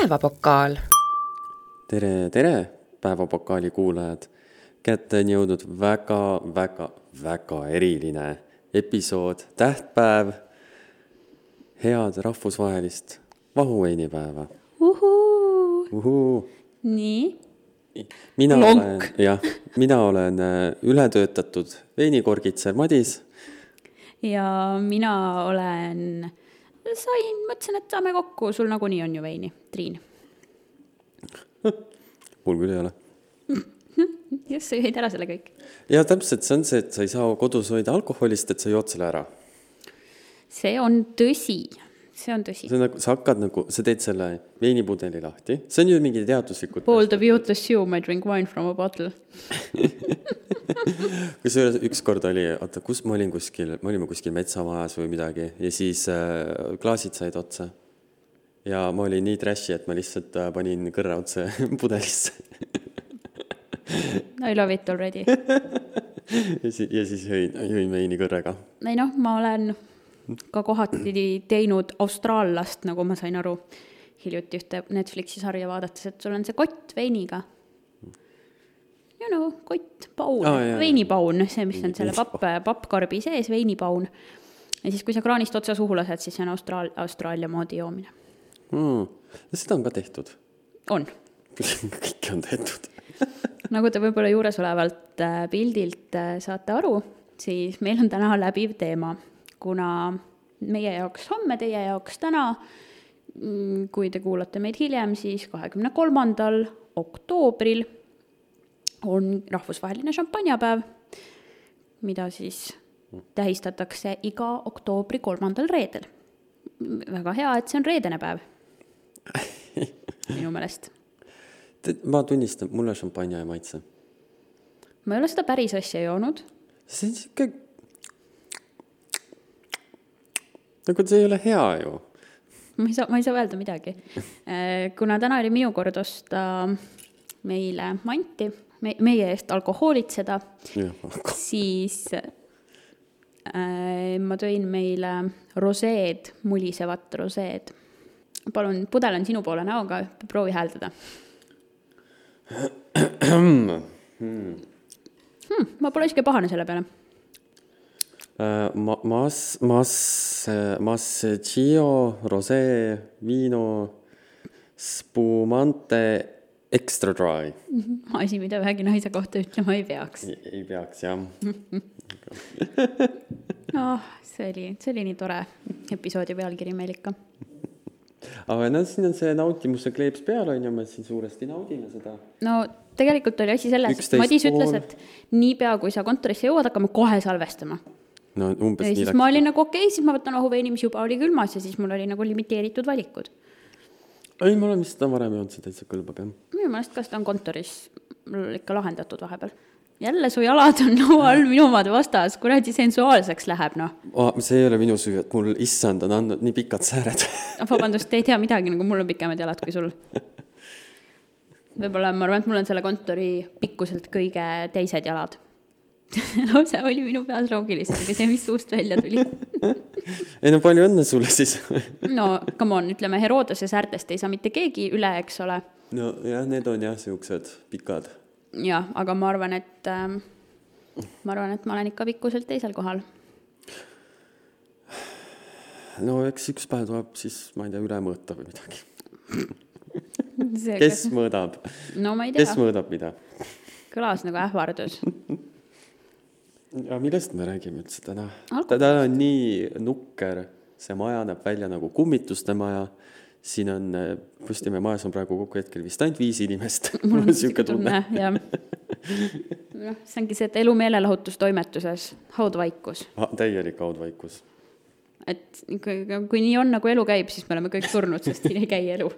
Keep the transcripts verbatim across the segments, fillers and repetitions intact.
Päevapokaal. Tere, tere, Päevapokaali kuulajad. Kätte on jõudnud väga, väga, väga eriline episood, tähtpäev, head rahvusvahelist vahuveinipäeva. Uhuu. Uhuu. Nii. Mina Lonk. olen, jah, mina olen ületöötatud veinikorgitser Madis. Ja mina olen, sain, mõtlesin, et saame kokku, sul nagunii on ju veini, Triin. Mul küll ei ole. Just, sa jõid ära selle kõik. Ja täpselt see on see, et sa ei saa kodus hoida alkoholist, et sa jood selle ära. See on tõsi. See on tõsi. See on nagu, sa hakkad nagu, sa teed selle veinipudeli lahti. See on ju mingi teaduslikud. Bold of you to assume I drink wine from a bottle. Kus üks kord oli, oota, kus ma olin kuskil, me olime kuskil metsamajas või midagi ja siis äh, klaasid said otsa. Ja ma olin nii trashi, et ma lihtsalt äh, panin kõrra otse pudelisse. I love it already. ja, si- ja siis jõin, jõin veini kõrrega. Ei noh, ma olen ka kohati teinud austraallast, nagu ma sain aru hiljuti ühte Netflixi sarja vaadates, et sul on see kott veiniga. You know, kott, paun, ah, jah, veinipaun, see, mis on selle papp, pappkarbi sees, veinipaun. Ja siis, kui sa kraanist otsa suhu lased, siis see on Austraal, Austraalia moodi joomine. Mm. Seda on ka tehtud. On. Kõik on tehtud. Nagu te võib-olla juures olevalt pildilt saate aru, siis meil on täna läbiv teema, kuna meie jaoks homme, teie jaoks täna, kui te kuulate meid hiljem, siis kahekümne kolmandal oktoobril on rahvusvaheline šampanjapäev, mida siis tähistatakse iga oktoobri kolmandal reedel. Väga hea, et see on reedene päev. Minu meelest. Ma tunnistan, mulle šampanja ei maitse. Ma ei ole seda päris asja joonud. See on siuke... Nagu see ei ole hea ju. Ma ei saa, ma ei saa öelda midagi. Kuna täna oli minu kord osta meile manti, me, meie eest alkohoolitseda, siis äh, ma tõin meile roseed, mulisevat roseed. Palun, pudel on sinu poole näoga, proovi hääldada. hmm. Hmm, ma pole isegi pahane selle peale. Uh, ma, mas, mas, Masseggio, rosé, vino, spumante, extra dry. Asi, mida vähegi naise kohta ütlema ei peaks. Ei, ei peaks, jah. oh, see, oli, see oli nii tore episoodi pealkiri meil ikka. Aga no, siin on see nautimuse kleeps peal, on ju, me siin suuresti naudime seda. No tegelikult oli asi selles, et Madis ütles, et nii pea, kui sa kontorisse jõuad, hakkame kohe salvestama. No, umbes ja nii siis läks. Ma olin nagu okei, okay, siis ma võtan vahuveini, mis juba oli külmas ja siis mul oli nagu limiteeritud valikud. Ei, ma olen vist seda varem joonud, see täitsa kõlbab, jah. Minu meelest ka seda on kontoris ikka lahendatud vahepeal. Jälle su jalad on laua all minu omad vastas, kuradi sensuaalseks läheb, noh. Oh, see ei ole minu süü, et mul issand on andnud nii pikad sääred. Vabandust, te ei tea midagi, nagu mul on pikemad jalad kui sul. Võib-olla ma arvan, et mul on selle kontori pikkuselt kõige teised jalad. Lausa oli minu peas loogiliselt, aga see, mis suust välja tuli. Ei no palju õnne sulle siis. No, come on, ütleme, Herodose säärtest ei saa mitte keegi üle, eks ole. No jah, need on jah siuksed pikad. Ja, aga ma arvan, et äh, ma arvan, et ma olen ikka pikkuselt teisel kohal. No eks üks päev tuleb siis, ma ei tea, üle mõõta või midagi. See, kes kas... mõõdab? No ma ei tea. Kes mõõdab mida? Kõlas nagu ähvardus. Ja millest me räägime üldse täna? Alkoholist. Täna on nii nukker, see maja näeb välja nagu kummituste maja. Siin on, Postimehe majas on praegu kokku hetkel vist ainult viis inimest. Mul on siuke tunne, jah. No, see ongi see, et elu meelelahutustoimetuses haudvaikus. Ah, täielik haudvaikus. Et kui, kui nii on, nagu elu käib, siis me oleme kõik surnud, sest siin ei käi elu.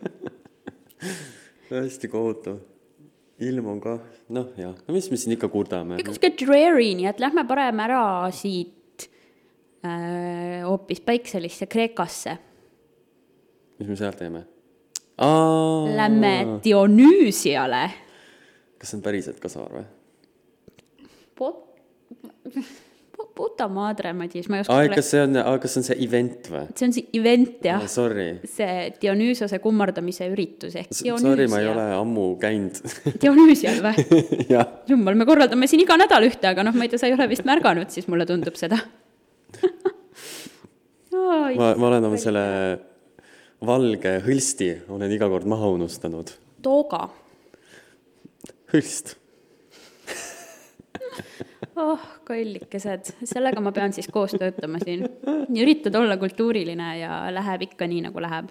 Hästi kohutav. Ilm on ka, noh jah, no mis me siin ikka kurdame? Because get dreary, nii et lähme parem ära siit äh, hoopis päikselisse Kreekasse. Mis me seal teeme? Aa, lähme Dionüüsiale. Kas see on päriselt ka saar või? Pot... puta madre, Madis, ma ei oska Aa, sulle... kas see on, aa, kas see on see event või? See on see event, jah. Ah, sorry. See Dionüüsose kummardamise üritus ehk Dionüüsia. Sorry, ma ei ole ammu käinud. Dionüüsial või? Jah. Jumal, me korraldame siin iga nädal ühte, aga noh, ma ei tea, sa ei ole vist märganud, siis mulle tundub seda. ma, ma olen oma selle valge hõlsti, olen iga kord maha unustanud. Tooga. Hõlst. Oh, kallikesed. Sellega ma pean siis koos töötama siin. Üritad olla kultuuriline ja läheb ikka nii, nagu läheb.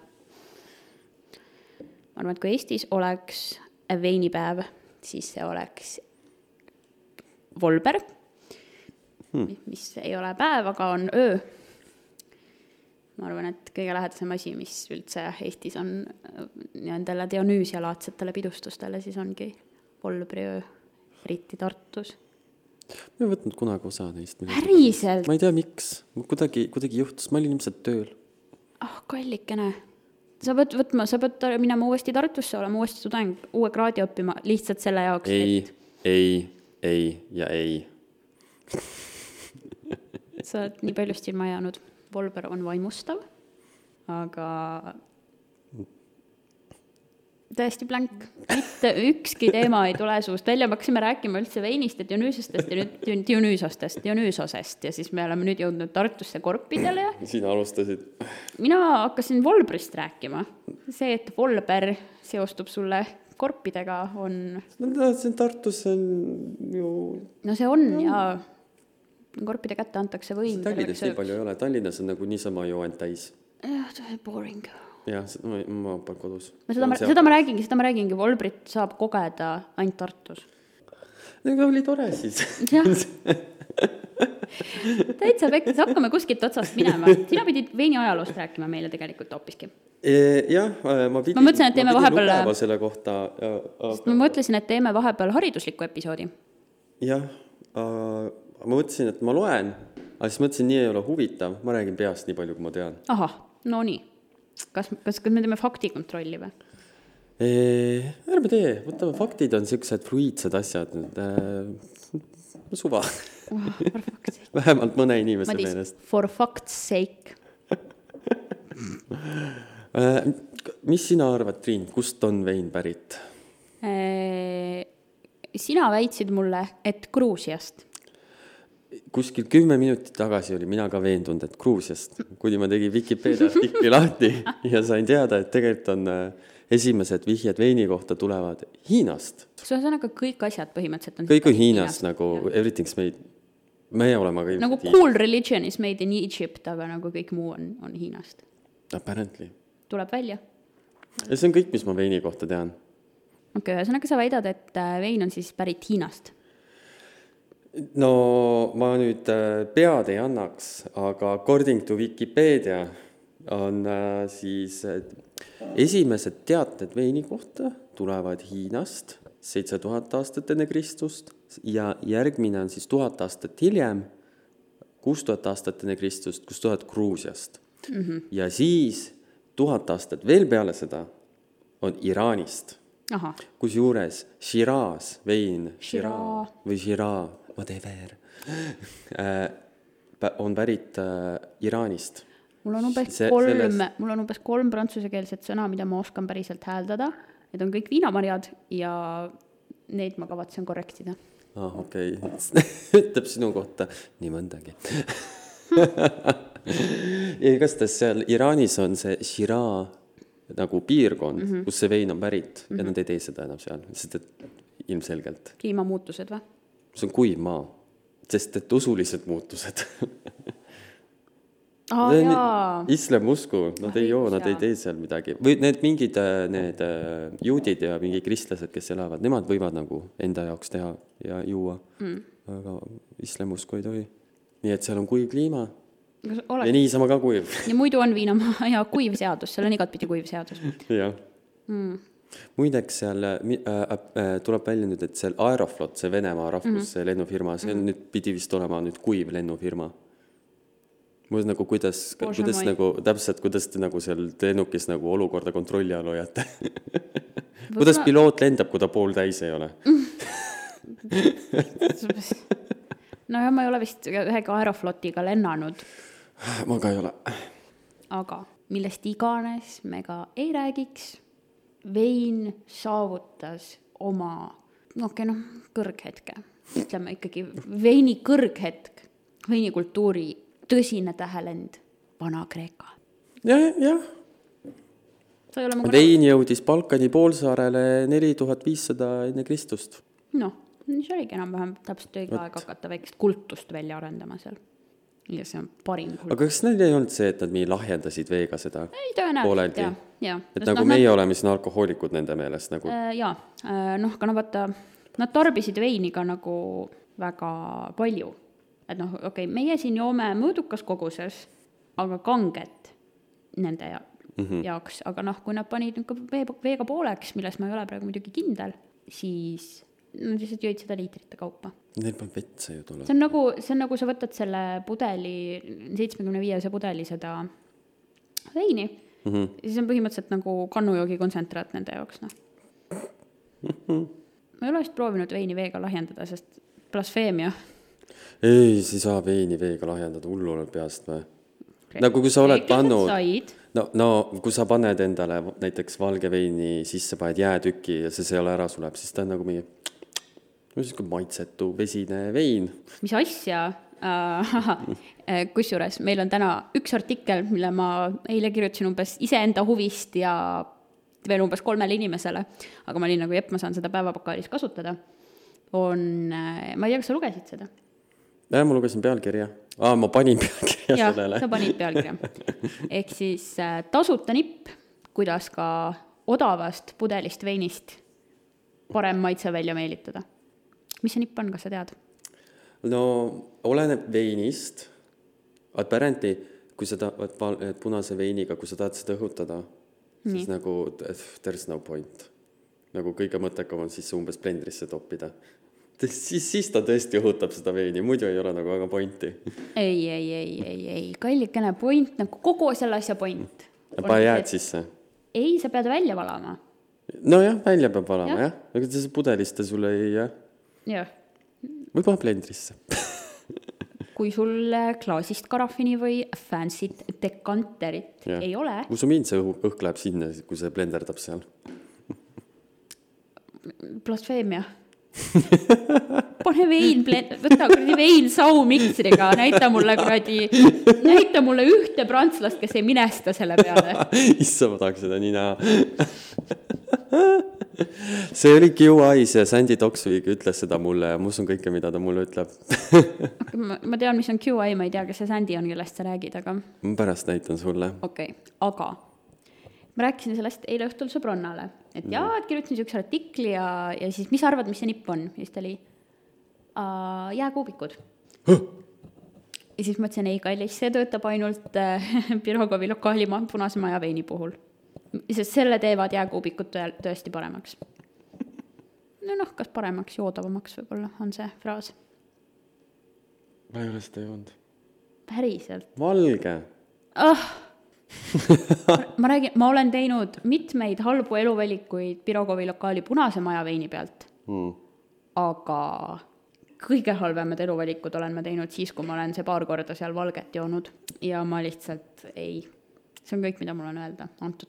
Ma arvan, et kui Eestis oleks veinipäev, siis see oleks Volber, hmm. mis ei ole päev, aga on öö. Ma arvan, et kõige lähedasem asi, mis üldse Eestis on nendele Dionüüsia-laadsetele pidustustele, siis ongi Volbri öö, eriti Tartus. Ma ei võtnud kunagi osa neist. Päriselt? Ma ei tea, miks. Kuidagi, kuidagi juhtus. Ma olin ilmselt tööl. Ah, kallikene. Sa pead võtma, sa pead minema uuesti Tartusse, olema uuesti studeng, uue kraadi õppima, lihtsalt selle jaoks. Ei, et... ei, ei ja ei. Sa oled nii paljust ilma jäänud. Volber on vaimustav, aga täiesti blank. Mitte ükski teema ei tule suust välja. Me hakkasime rääkima üldse veinist ja Dionüüsostest ja nüüd Dionüüsostest, Dionüüsosest ja siis me oleme nüüd jõudnud Tartusse korpidele. Sina alustasid. Mina hakkasin Volbrist rääkima. See, et Volber seostub sulle korpidega on... No see on Tartus on ju... No see on no. Ja korpide kätte antakse võim. Tallinnas nii palju ei ole. Tallinnas on nagu niisama joend täis. Jah, see on boring. Jah, ma, ma olen kodus. Seda ma, seda ma räägingi, seda ma räägingi. Volbrit saab kogeda ainult Tartus. Aga oli tore siis. Jah. Täitsa pekkis, hakkame kuskilt otsast minema. Sina pidid veini ajaloost rääkima meile tegelikult hoopiski. E, jah, ma pidin, ma mõtlesin, et teeme ma pidin vahepeal... lugema selle kohta. Ja, aga... ma mõtlesin, et teeme vahepeal haridusliku episoodi. Jah, ma mõtlesin, et ma loen, aga siis mõtlesin, nii ei ole huvitav. Ma räägin peast nii palju, kui ma tean. Aha, no nii. Kas, kas, kas me teeme faktikontrolli või? E, ärme tee, võtame faktid on sellised fluiidsed asjad. E, suva. Oh, vähemalt mõne inimese Madis, meelest. For fact's sake. e, mis sina arvad, Triin, kust on vein pärit? E, sina väitsid mulle, et Gruusiast. Kuskil kümme minutit tagasi oli mina ka veendunud, et Gruusiast, kuni ma tegin Wikipedia artikli lahti ja sain teada, et tegelikult on esimesed vihjed veini kohta tulevad Hiinast. See on aga kõik asjad põhimõtteliselt on kõik on Hiinast, Hiinast nagu ja. Everything's made, me oleme ka nagu cool Hiinast. Religion is made in Egypt, aga nagu kõik muu on, on Hiinast. Apparently. Tuleb välja. Ja see on kõik, mis ma veini kohta tean. Ok, ühesõnaga sa väidad, et vein on siis pärit Hiinast. No ma nüüd pead ei annaks, aga according to Wikipedia on siis esimesed teated veini kohta tulevad Hiinast seitse tuhat aastat enne Kristust ja järgmine on siis tuhat aastat hiljem, kuus tuhat aastat enne Kristust, kus tuhat Gruusiast. Mm-hmm. Ja siis tuhat aastat veel peale seda on Iraanist. Aha. Kus juures Shiraz vein Shiraz või Shiraz whatever, on pärit Iraanist. Mul on umbes see, kolm, sellest... mul on umbes kolm prantsusekeelset sõna, mida ma oskan päriselt hääldada. Need on kõik viinamarjad ja neid ma kavatsen korrektida. Ah, okei. Okay. Ütleb sinu kohta nii mõndagi. Ja kas ta seal Iraanis on see Shiraz nagu piirkond, mm-hmm. kus see vein on pärit mm-hmm. ja nad ei tee seda enam seal, sest et ilmselgelt. Kliimamuutused või? See on kuiv maa, sest et usulised muutused. Ah, jaa. Islam usku, nad ei joo, nad ei tee seal midagi. Või need mingid need juudid ja mingid kristlased, kes elavad, nemad võivad nagu enda jaoks teha ja juua. Mm. Aga islam usku ei tohi. Nii et seal on kuiv kliima. Ja niisama ka kuiv. Ja muidu on viinamaa ja kuiv seadus, seal on igat pidi kuiv seadus. Jah. Mm. Muideks seal äh, äh, tuleb välja nüüd, et seal Aeroflot, see Venemaa rahvus, mm-hmm. see lennufirma, see mm-hmm. nüüd pidi vist olema nüüd kuiv lennufirma. Mul nagu, kuidas, kuidas nagu, täpselt, kuidas te nagu seal lennukis nagu olukorda kontrolli all hoiate. Kuidas piloot lendab, kui ta pool täis ei ole? no ja ma ei ole vist ühega Aeroflotiga lennanud, Ma ka ei ole. aga millest iganes me ka ei räägiks, vein saavutas oma, no okei, noh, kõrghetke. Ütleme ikkagi veini kõrghetk, veinikultuuri tõsine tähelend, Vana-Kreeka. Jah, jah. Sa ei ole mu Vein jõudis Balkani poolsaarele neli tuhat viissada enne Kristust. noh, see oligi enam-vähem täpselt õige aeg hakata väikest kultust välja arendama seal. Ja see on parim kult. Aga kas neil ei olnud see, et nad nii lahjendasid veega seda Ei, tõenäoliselt, pooleldi? jah, jah. Et Sest nagu noh, meie oleme siin alkohoolikud nende meelest nagu... Äh, jaa, äh, noh, ka no vaata, nad tarbisid veini ka nagu väga palju. Et noh, okei, meie siin joome mõõdukas koguses, aga kanget nende ja, mm-hmm. jaoks. Aga noh, kui nad panid vee, veega pooleks, milles ma ei ole praegu muidugi kindel, siis nad lihtsalt jõid seda liitrite kaupa. Neil polnud vetsa ju tuleb. See on nagu, see on nagu sa võtad selle pudeli, seitsmekümne viiese pudeli seda veini, mm-hmm. siis on põhimõtteliselt nagu kannujoogi kontsentraat nende jaoks. No. Mm-hmm. Ma ei ole vist proovinud veini veega lahjendada, sest blasfeemia. Ei, siis saa veini veega lahjendada hullu peast või? Nagu kui sa oled pannud... No, no kui sa paned endale näiteks valge veini sisse, paned jäätüki ja see seal ära suleb, siis ta on nagu mingi... Siis kui maitsetu vesine vein. Mis asja? Uh, kusjuures meil on täna üks artikkel, mille ma eile kirjutasin umbes iseenda huvist ja veel umbes kolmele inimesele, aga ma olin nagu, jepp, ma saan seda päevapakaalis kasutada. On, ma ei tea, kas sa lugesid seda? Ja, ma lugesin pealkirja. Aa, ma panin pealkirja ja, sellele. sa panid pealkirja. Ehk siis uh, tasuta nipp, kuidas ka odavast pudelist veinist parem maitse välja meelitada. Mis see nipp on, kas sa tead? No, oleneb veinist. Apparently, kui sa tahad punase veiniga, kui sa tahad seda õhutada, Nii. siis nagu there's no point. Nagu kõige mõttekam on siis umbes blendrisse toppida. Siis, siis ta tõesti õhutab seda veini, muidu ei ole nagu väga pointi. Ei, ei, ei, ei, ei. Kallikene point, nagu kogu selle asja point. Pa jääd sisse? Ei, sa pead välja valama. No jah, välja peab valama, jah. jah. Aga see pudeliste sulle ei, jah. Jah. Või paha blendrisse. Kui sul klaasist karafini või fancy't dekanterit ja. Ei ole. Kus mind see õhk läheb sinna, kui see blenderdab seal? Blasfeemia. Pane vein, võta kuradi vein saumiksriga, näita mulle kuradi, näita mulle ühte prantslast, kes ei minesta selle peale. Issa, ma tahaks seda nii näha. See oli Q I, see Sandy Toksvig ütles seda mulle ja ma usun kõike, mida ta mulle ütleb. ma, ma tean, mis on Q I, ma ei tea, kas see Sandy on, kellest sa räägid, aga... Ma pärast näitan sulle. Okei, okay. Aga ma rääkisin sellest eile õhtul sõbrannale, et jaa, et kirjutasin üks artikli ja, ja siis mis arvad, mis see nipp on? Ja siis ta oli uh, jääkuubikud. Huh? Ja siis ma ütlesin, ei kallis, see töötab ainult äh, Pirogovi lokaali punase maja veini puhul. Sest selle teevad jääkuubikud tõesti paremaks. No noh, kas paremaks, joodavamaks võib-olla on see fraas. Ma ei ole seda joonud. Päriselt. Valge. Ah! ma räägin, ma olen teinud mitmeid halbu eluvelikuid Pirogovi lokaali punase maja veini pealt. Mm. Aga kõige halvemad eluvelikud olen ma teinud siis, kui ma olen see paar korda seal valget joonud. Ja ma lihtsalt ei... See on kõik, mida mul on öelda antud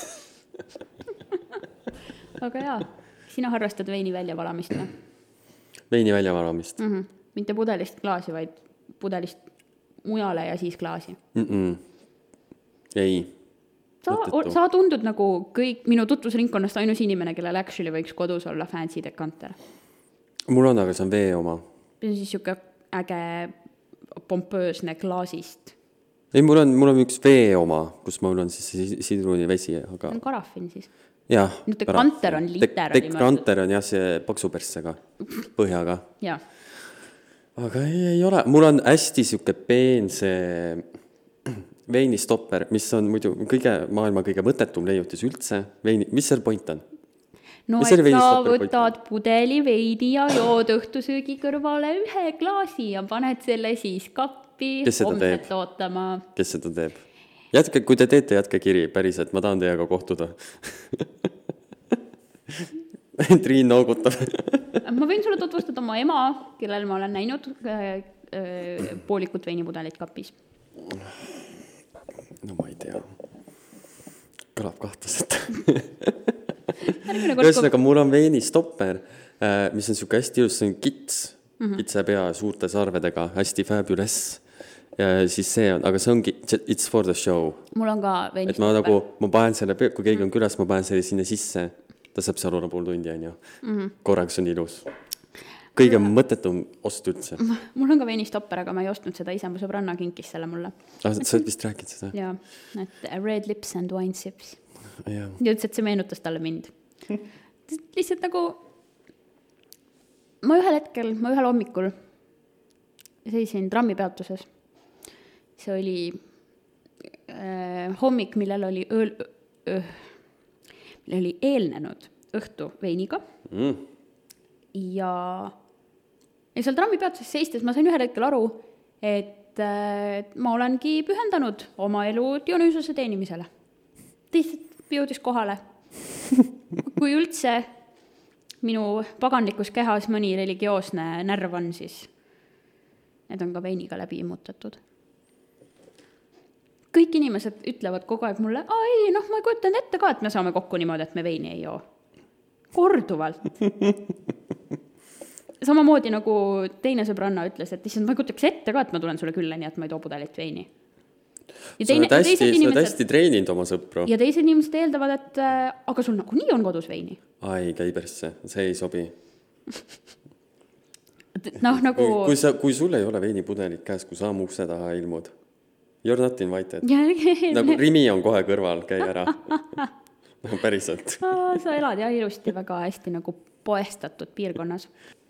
teema. Aga jaa, sina harrastad veini väljavalamist või? Veini väljavalamist? Mm-hmm. Mitte pudelist klaasi, vaid pudelist mujale ja siis klaasi. Mm-mm. Ei. Sa, sa tundud nagu kõik minu tutvusringkonnast ainus inimene, kellel actually võiks kodus olla fancy dekanter. Mul on, aga see on vee oma. See on siis siuke äge pompöösne klaasist. Ei, mul on, mul on üks vee oma, kus mul on siis sidruni vesi. Aga... See on karafin siis. Jah. No dekanter on liter. Dek- dekanter on jah see paksuperssega, põhjaga. Jah. Aga ei, ei ole. Mul on hästi siuke peen see veinistopper, mis on muidu kõige, maailma kõige mõttetum leiutis üldse. Veini, mis seal point on? No, et sa võtad pudeli veini ja jood õhtusöögi kõrvale ühe klaasi ja paned selle siis kappi homset ootama. Kes seda teeb? Jätke, kui te teete, jätke kiri, päriselt, ma tahan teiega kohtuda. Triin noogutab. Ma võin sulle tutvustada oma ema, kellel ma olen näinud öö, poolikut veinipudelit kapis? No ma ei tea. Kõlab kahtlaselt. Kord... Ühesõnaga, mul on veinistopper, mis on siuke hästi ilus, see on kits, mm-hmm. kitse pea suurte sarvedega, hästi fabulous. Ja siis see on, aga see ongi, it's for the show. Mul on ka veinistopper. Et ma nagu, ma panen selle, kui keegi on külas, ma panen selle sinna sisse. Ta saab seal olla pool tundi, on ju. Mm-hmm. Korraks on ilus. Kõige mõttetum ost üldse. Mul on ka veinistopper, aga ma ei ostnud seda ise, mu sõbranna kinkis selle mulle. Ah, sa oled vist rääkinud seda? Jaa, et red lips and wine sips. Ja, ja ütles, et see meenutas talle mind. Lihtsalt nagu ma ühel hetkel, ma ühel hommikul seisin trammipeatuses. See oli äh, hommik, millel oli, ööl, öö, millel oli eelnenud õhtu veiniga. Mm. Ja Ja seal trammipeatuses seistes ma sain ühel hetkel aru, et ma olengi pühendanud oma elu Dionüüsose teenimisele. Lihtsalt jõudis kohale. Kui üldse minu paganlikus kehas mõni religioosne närv on, siis need on ka veiniga läbi immutatud. Kõik inimesed ütlevad kogu aeg mulle, aa ei, noh, ma ei kujutan ette ka, et me saame kokku niimoodi, et me veini ei joo. Korduvalt. Samamoodi nagu teine sõbranna ütles, et ma ei kutaks ette ka, et ma tulen sulle külla, nii et ma ei too pudelit veini. Ja teine, sa oled hästi, inimesed, hästi treeninud oma sõpru. Ja teised inimesed eeldavad, et aga sul nagu nii on kodus veini. Ai, käi persse, see ei sobi. No, nagu... kui, kui, sa, kui sul ei ole veinipudelit käes, kui sa ukse taha ilmud, you're not invited. Nagu Rimi on kohe kõrval, käi ära. No, päriselt. Sa elad jah ilusti väga hästi nagu poestatud piirkonnas.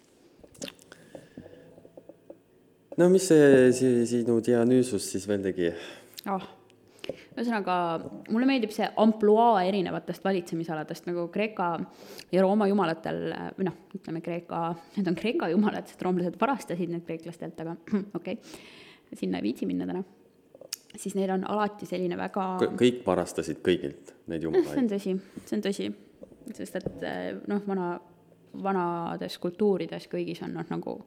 No mis see sinu Dionüüsus siis veel tegi? Oh. Ühesõnaga, mulle meeldib see ampluaa erinevatest valitsemisaladest, nagu Kreeka ja Rooma jumalatel, või noh, ütleme Kreeka, need on Kreeka jumalad, sest roomlased varastasid need kreeklastelt, aga okei, okay, sinna ei viitsi minna täna. Siis neil on alati selline väga... Kõik varastasid kõigilt neid jumalaid. See on tõsi, see on tõsi, sest et noh, vana, vanades kultuurides kõigis on noh, nagu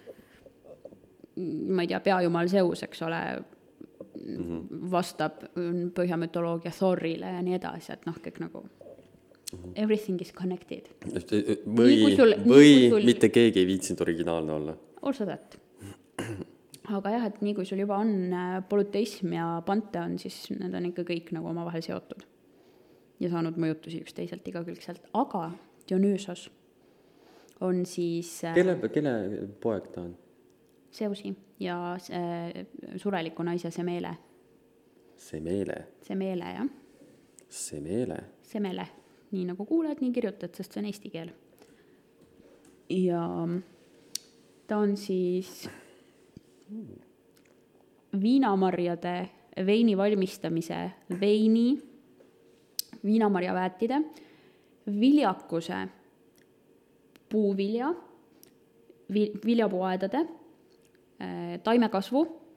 ma ei tea, peajumal Zeus, eks ole, mm-hmm. vastab põhjamütoloogia Thorile ja nii edasi, et noh, kõik nagu everything is connected. Või, sul, või sul... mitte keegi ei viitsinud originaalne olla. Also that. Aga jah, et nii kui sul juba on polüteism ja panteon, siis need on ikka kõik nagu omavahel seotud ja saanud mõjutusi üksteiselt igakülgselt. Aga Dionüüsos on siis... Kelle, kelle poeg ta on? Zeusi ja sureliku naise Semele. Semele? Semele, jah. Semele? Semele. Nii nagu kuuled, nii kirjutad, sest see on eesti keel. Ja ta on siis viinamarjade veini valmistamise veini, viinamarjaväetide, viljakuse, puuvilja, viljapuaedade, taimekasvu,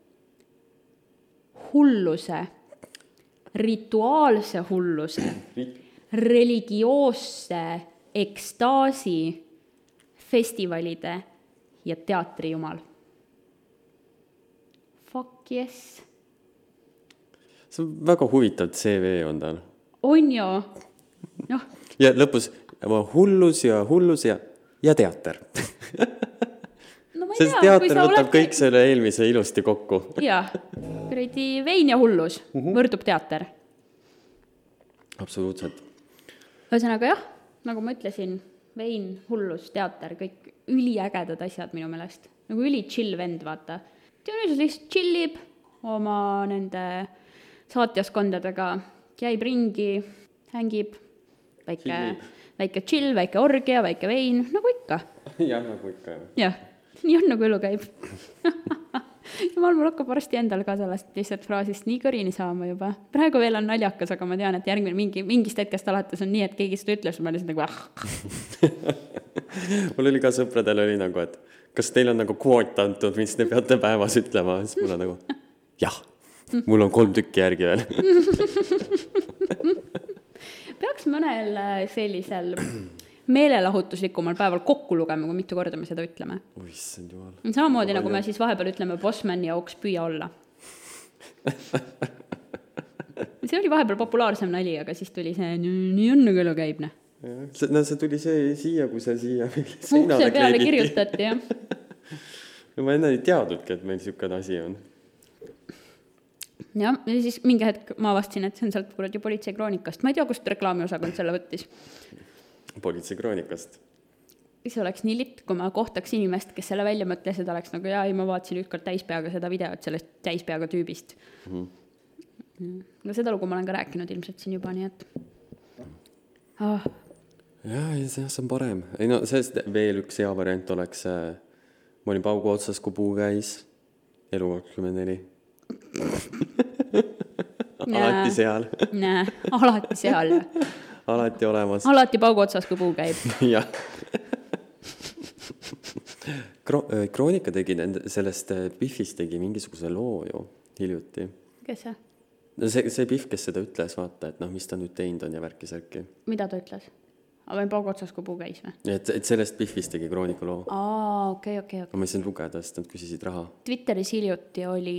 hulluse, rituaalse hulluse, religioosse ekstaasi, festivalide ja teatrijumal. Fuck yes. See on väga huvitav C V on tal. On jo. No. Ja lõpus hullus ja hullus ja, ja teater. No Sest tea, teater võtab oled... kõik selle eelmise ilusti kokku. Jaa, kuradi vein ja hullus uh-huh. võrdub teater. Absoluutselt. Ühesõnaga jah, nagu ma ütlesin, vein, hullus, teater, kõik üliägedad asjad minu meelest. Nagu üli chill vend, vaata. Dionüüsos lihtsalt chillib oma nende saatjaskondadega, käib ringi, hängib, väike, väike chill, väike orgia, väike vein, nagu ikka. Jah, nagu ikka. Jah. Nii on nagu elu käib. Jumal, mul hakkab varsti endal ka sellest lihtsalt fraasist nii kõrini saama juba. Praegu veel on naljakas, aga ma tean, et järgmine mingi, mingist hetkest alates on nii, et keegi seda ütleb, ma lihtsalt nagu ah. Mul oli ka sõpradel oli nagu, et kas teil on nagu kvoot antud, mis te peate päevas ütlema? Siis mul on nagu, jah, mul on kolm tükki järgi veel. Peaks mõnel sellisel meelelahutuslikumal päeval kokku lugema, kui mitu korda me seda ütleme. Oi, issand jumal. Samamoodi nagu me siis vahepeal ütleme Bossman ja Oks püüa olla. See oli vahepeal populaarsem nali, aga siis tuli see nii õnne kella käib. Ne. No see tuli see siia, kui see siia ukse peale kirjutati, jah. No ma enne ei teadnudki, et meil niisugune asi on. Ja, ja siis mingi hetk ma avastasin, et see on sealt kuradi politseikroonikast. Ma ei tea, kust reklaamiosakond selle võttis. Politseikroonikast. See oleks nii litt, kui ma kohtaks inimest, kes selle välja mõtles, et oleks nagu, jaa, ei, ma vaatasin ükskord täispeaga seda videot sellest täispeaga tüübist. Mm-hmm. No seda lugu ma olen ka rääkinud ilmselt siin juba, nii et... Ah. Jaa, see on parem. Ei, no, sest veel üks hea variant oleks... Ma olin paugu otsas, kui puu käis. Elu kakskümmend neli. Alati seal. Nää, alati seal. Alati olemas. Alati paugu otsas, kui puu käib. Jah. Kro- Kroonika tegi sellest Biffist tegi mingisuguse loo ju hiljuti. Kes see? No see, see Biff, kes seda ütles, vaata, et noh, mis ta nüüd teinud on ja värki särki. Mida ta ütles? Aga või paugu otsas, kui puu käis või? Et, et sellest Biffist tegi Kroonika loo. Aa, okei, okei, okei. Ma ei saanud lugeda, sest nad küsisid raha. Twitteris hiljuti oli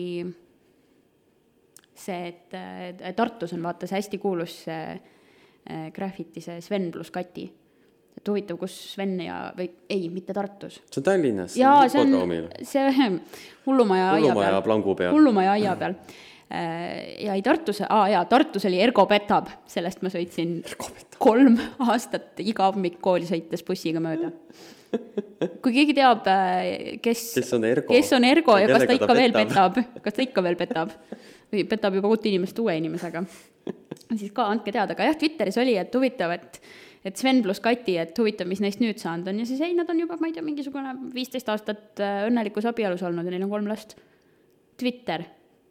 see, et Tartus on vaata see hästi kuulus see graffiti, see Sven plus Kati. Et huvitav, kus Sven ja, või ei, mitte Tartus. See on Tallinnas. Jaa, see on see hullumaja aia peal. Hullumaja plangu peal. Hullumaja aia peal. Ja ei Tartus, aa jaa, Tartus oli Ergo Petab, sellest ma sõitsin kolm aastat iga hommik kooli sõites bussiga mööda. Kui keegi teab, kes, kes on Ergo, kes on Ergo ja kas ta ikka ta veel petab, kas ta ikka veel petab või petab juba uut inimest uue inimesega, siis ka andke teada, aga jah, Twitteris oli, et huvitav, et, et Sven plus Kati, et huvitav, mis neist nüüd saanud on ja siis ei, nad on juba, ma ei tea, mingisugune viisteist aastat õnnelikus abielus olnud ja neil on kolm last. Twitter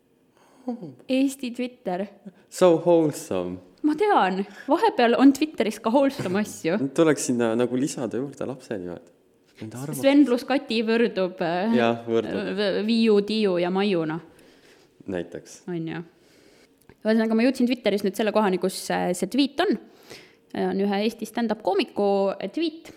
Eesti Twitter. So wholesome. Ma tean, vahepeal on Twitteris ka wholesome asju. Tuleks sinna nagu lisada juurde lapseni. Sven plus Kati võrdub, ja, võrdub. Viiu, Tiiu ja Maiuna. Näiteks. On ju. Ühesõnaga, ma jõudsin Twitteris nüüd selle kohani, kus see tweet on. On ühe Eesti stand-up koomiku tweet.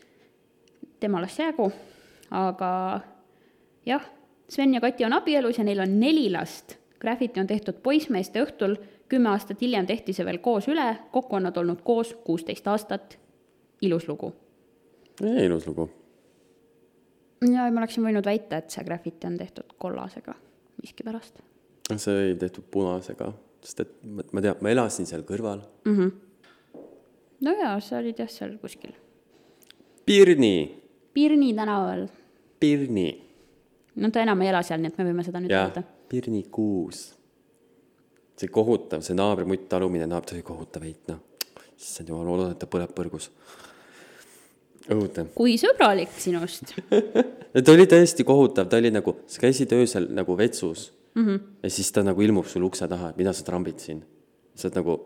Tema las jäägu. Aga jah, Sven ja Kati on abielus ja neil on neli last. Graffiti on tehtud poismeeste õhtul, kümme aastat hiljem tehti see veel koos üle, kokku on nad olnud koos kuusteist aastat. Ilus lugu. Ei, ilus lugu. Ja ma oleksin võinud väita, et see graffiti on tehtud kollasega, miski pärast. See ei tehtud punasega, sest et ma tean, ma elasin seal kõrval. Mm-hmm. No jaa, sa olid jah seal kuskil. Pirni. Pirni tänaval. Pirni. No ta enam ei ela seal, nii et me võime seda nüüd öelda. Pirni kuus. See kohutav, see naabri mutt talumine, naab, ta oli kohutav heit, noh. See on jumal, loodan, et ta põleb põrgus. Õhutav. Kui sõbralik sinust. Ta oli täiesti kohutav, ta oli nagu, sa käisid öösel nagu vetsus mm-hmm. ja siis ta nagu ilmub sul ukse taha, et mida sa trambid siin. Sa oled nagu,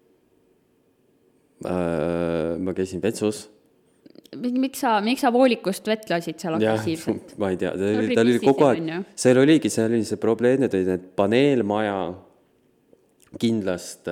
äh, ma käisin vetsus. Miks sa, miks sa voolikust vett lasid seal agressiivselt? Ma ei tea, ta oli, ta oli kogu aeg, seal oligi, seal oli see probleem, et need paneelmaja kindlast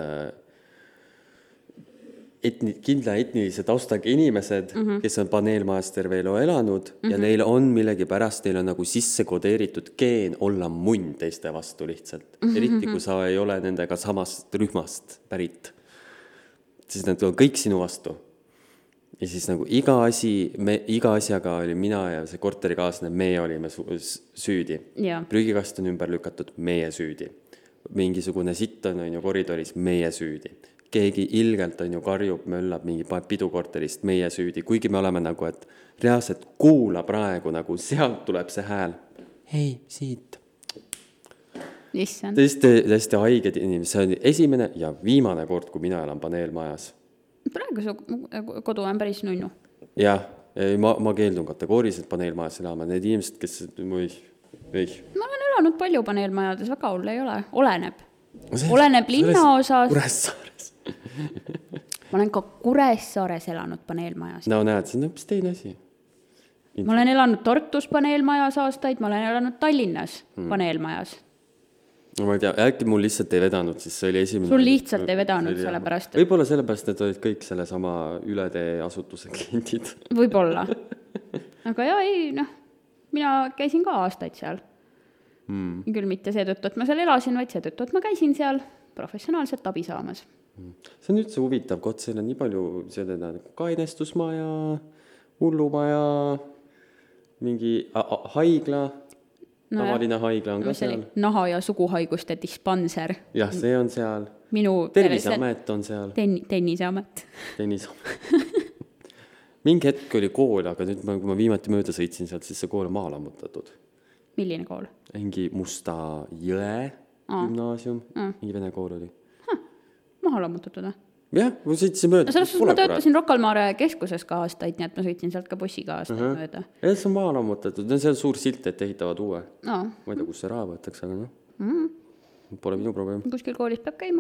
etni, kindla etnilise taustaga inimesed, mm-hmm. kes on paneelmajas terve elu elanud mm-hmm. ja neil on millegi pärast, neil on nagu sisse kodeeritud geen olla munn teiste vastu lihtsalt. Mm-hmm. Eriti, kui sa ei ole nendega samast rühmast pärit. Siis nad on kõik sinu vastu. Ja siis nagu iga asi, me, iga asjaga oli mina ja see korterikaasne, meie olime su- süüdi. Ja. Prügikast on ümber lükatud, meie süüdi. Mingisugune sitt on, on ju koridoris, meie süüdi. Keegi ilgelt on ju karjub, möllab mingi pidukorterist, meie süüdi. Kuigi me oleme nagu, et reaalselt kuula praegu, nagu sealt tuleb see hääl. Hei, siit. Issand. Tõesti, tõesti haiged inimesed. See on esimene ja viimane kord, kui mina elan paneelmajas. Praegu su kodu on päris nunnu. Jah, ma, ma keeldun kategooriliselt paneelmajas elama. Need inimesed, kes... Või, või. Ma olen elanud palju paneelmajades, väga hull ei ole. Oleneb. See, Oleneb linna osas. Kuressaares. Ma olen ka Kuressaares elanud paneelmajas. No näed, see on hoopis teine asi. Ma olen elanud Tartus paneelmajas aastaid, ma olen elanud Tallinnas hmm. paneelmajas. ma ei tea, äkki mul lihtsalt ei vedanud, siis see oli esimene. Sul lihtsalt ei vedanud selle pärast. Et... Võib-olla sellepärast, et olid kõik selle sama ületee asutuse kliendid. Võib-olla. Aga jah, ei, noh, mina käisin ka aastaid seal. Mm. Küll mitte seetõttu, et ma seal elasin, vaid seetõttu, et ma käisin seal professionaalselt abi saamas. See on üldse huvitav, kot seal on nii palju seda kainestusmaja, hullumaja, mingi a- a- haigla, no tavaline jah. Haigla on ka seal. Naha- ja suguhaiguste dispanser. Jah, see on seal. Minu Terviseamet on seal. Ten- tenniseamet. Tenniseamet. Mingi hetk oli kool, aga nüüd, kui ma viimati mööda sõitsin sealt, siis see kool on maha lammutatud. Milline kool? Mingi Musta Jõe Aa. Gümnaasium. Aa. Mingi vene kool oli. Ha, maha lammutatud, või? Jah, ma sõitsin mööda. No selles suhtes ma töötasin Rocalmaare keskuses ka aastaid, nii et ma sõitsin sealt ka bussiga aastaid uh-huh. mööda. Ja see on maha lammutatud. See on seal suur silt, et ehitavad uue. No. Ma ei tea, kus see raha võetakse, aga noh. Mm-hmm. Pole minu probleem. Kuskil koolis peab käima.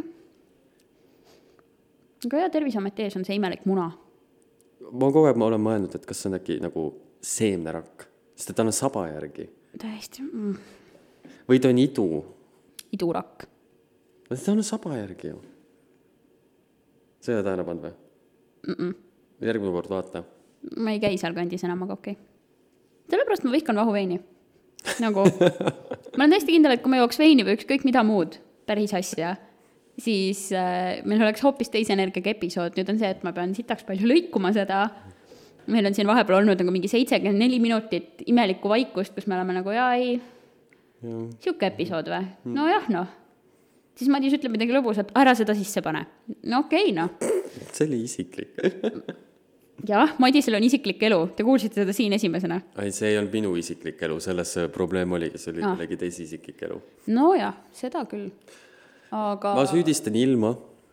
Aga jah, Terviseameti ees on see imelik muna. Ma kogu aeg ma olen mõelnud, et kas see on äkki nagu seemnerakk. Sest et ta on saba järgi. Täiesti. Mm. Või ta on idu. Idurakk. Ta on saba järgi ju. See ei ole tähele pannud või? Mm-mm. Järgmine kord vaata. Ma ei käi seal kandis enam, aga okei. Okay. Sellepärast ma vihkan vahuveini. Nagu, ma olen täiesti kindel, et kui ma jooks veini või ükskõik mida muud, päris asja, siis äh, meil oleks hoopis teise energiaga episood. Nüüd on see, et ma pean sitaks palju lõikuma seda. Meil on siin vahepeal olnud nagu mingi seitsekümmend neli minutit imelikku vaikust, kus me oleme nagu, jaa, ei, ja. Siuke episood või? No jah, noh. Siis Madis ütleb midagi lõbusat, ära seda sisse pane. No okei, okay, noh. See oli isiklik. Jah, Madisel on isiklik elu. Te kuulsite seda siin esimesena. Ei, see ei olnud minu isiklik elu. Selles see probleem oligi, see oli ah. kellegi teisi isiklik elu. No jah, seda küll. Aga... Ma süüdistan ilma.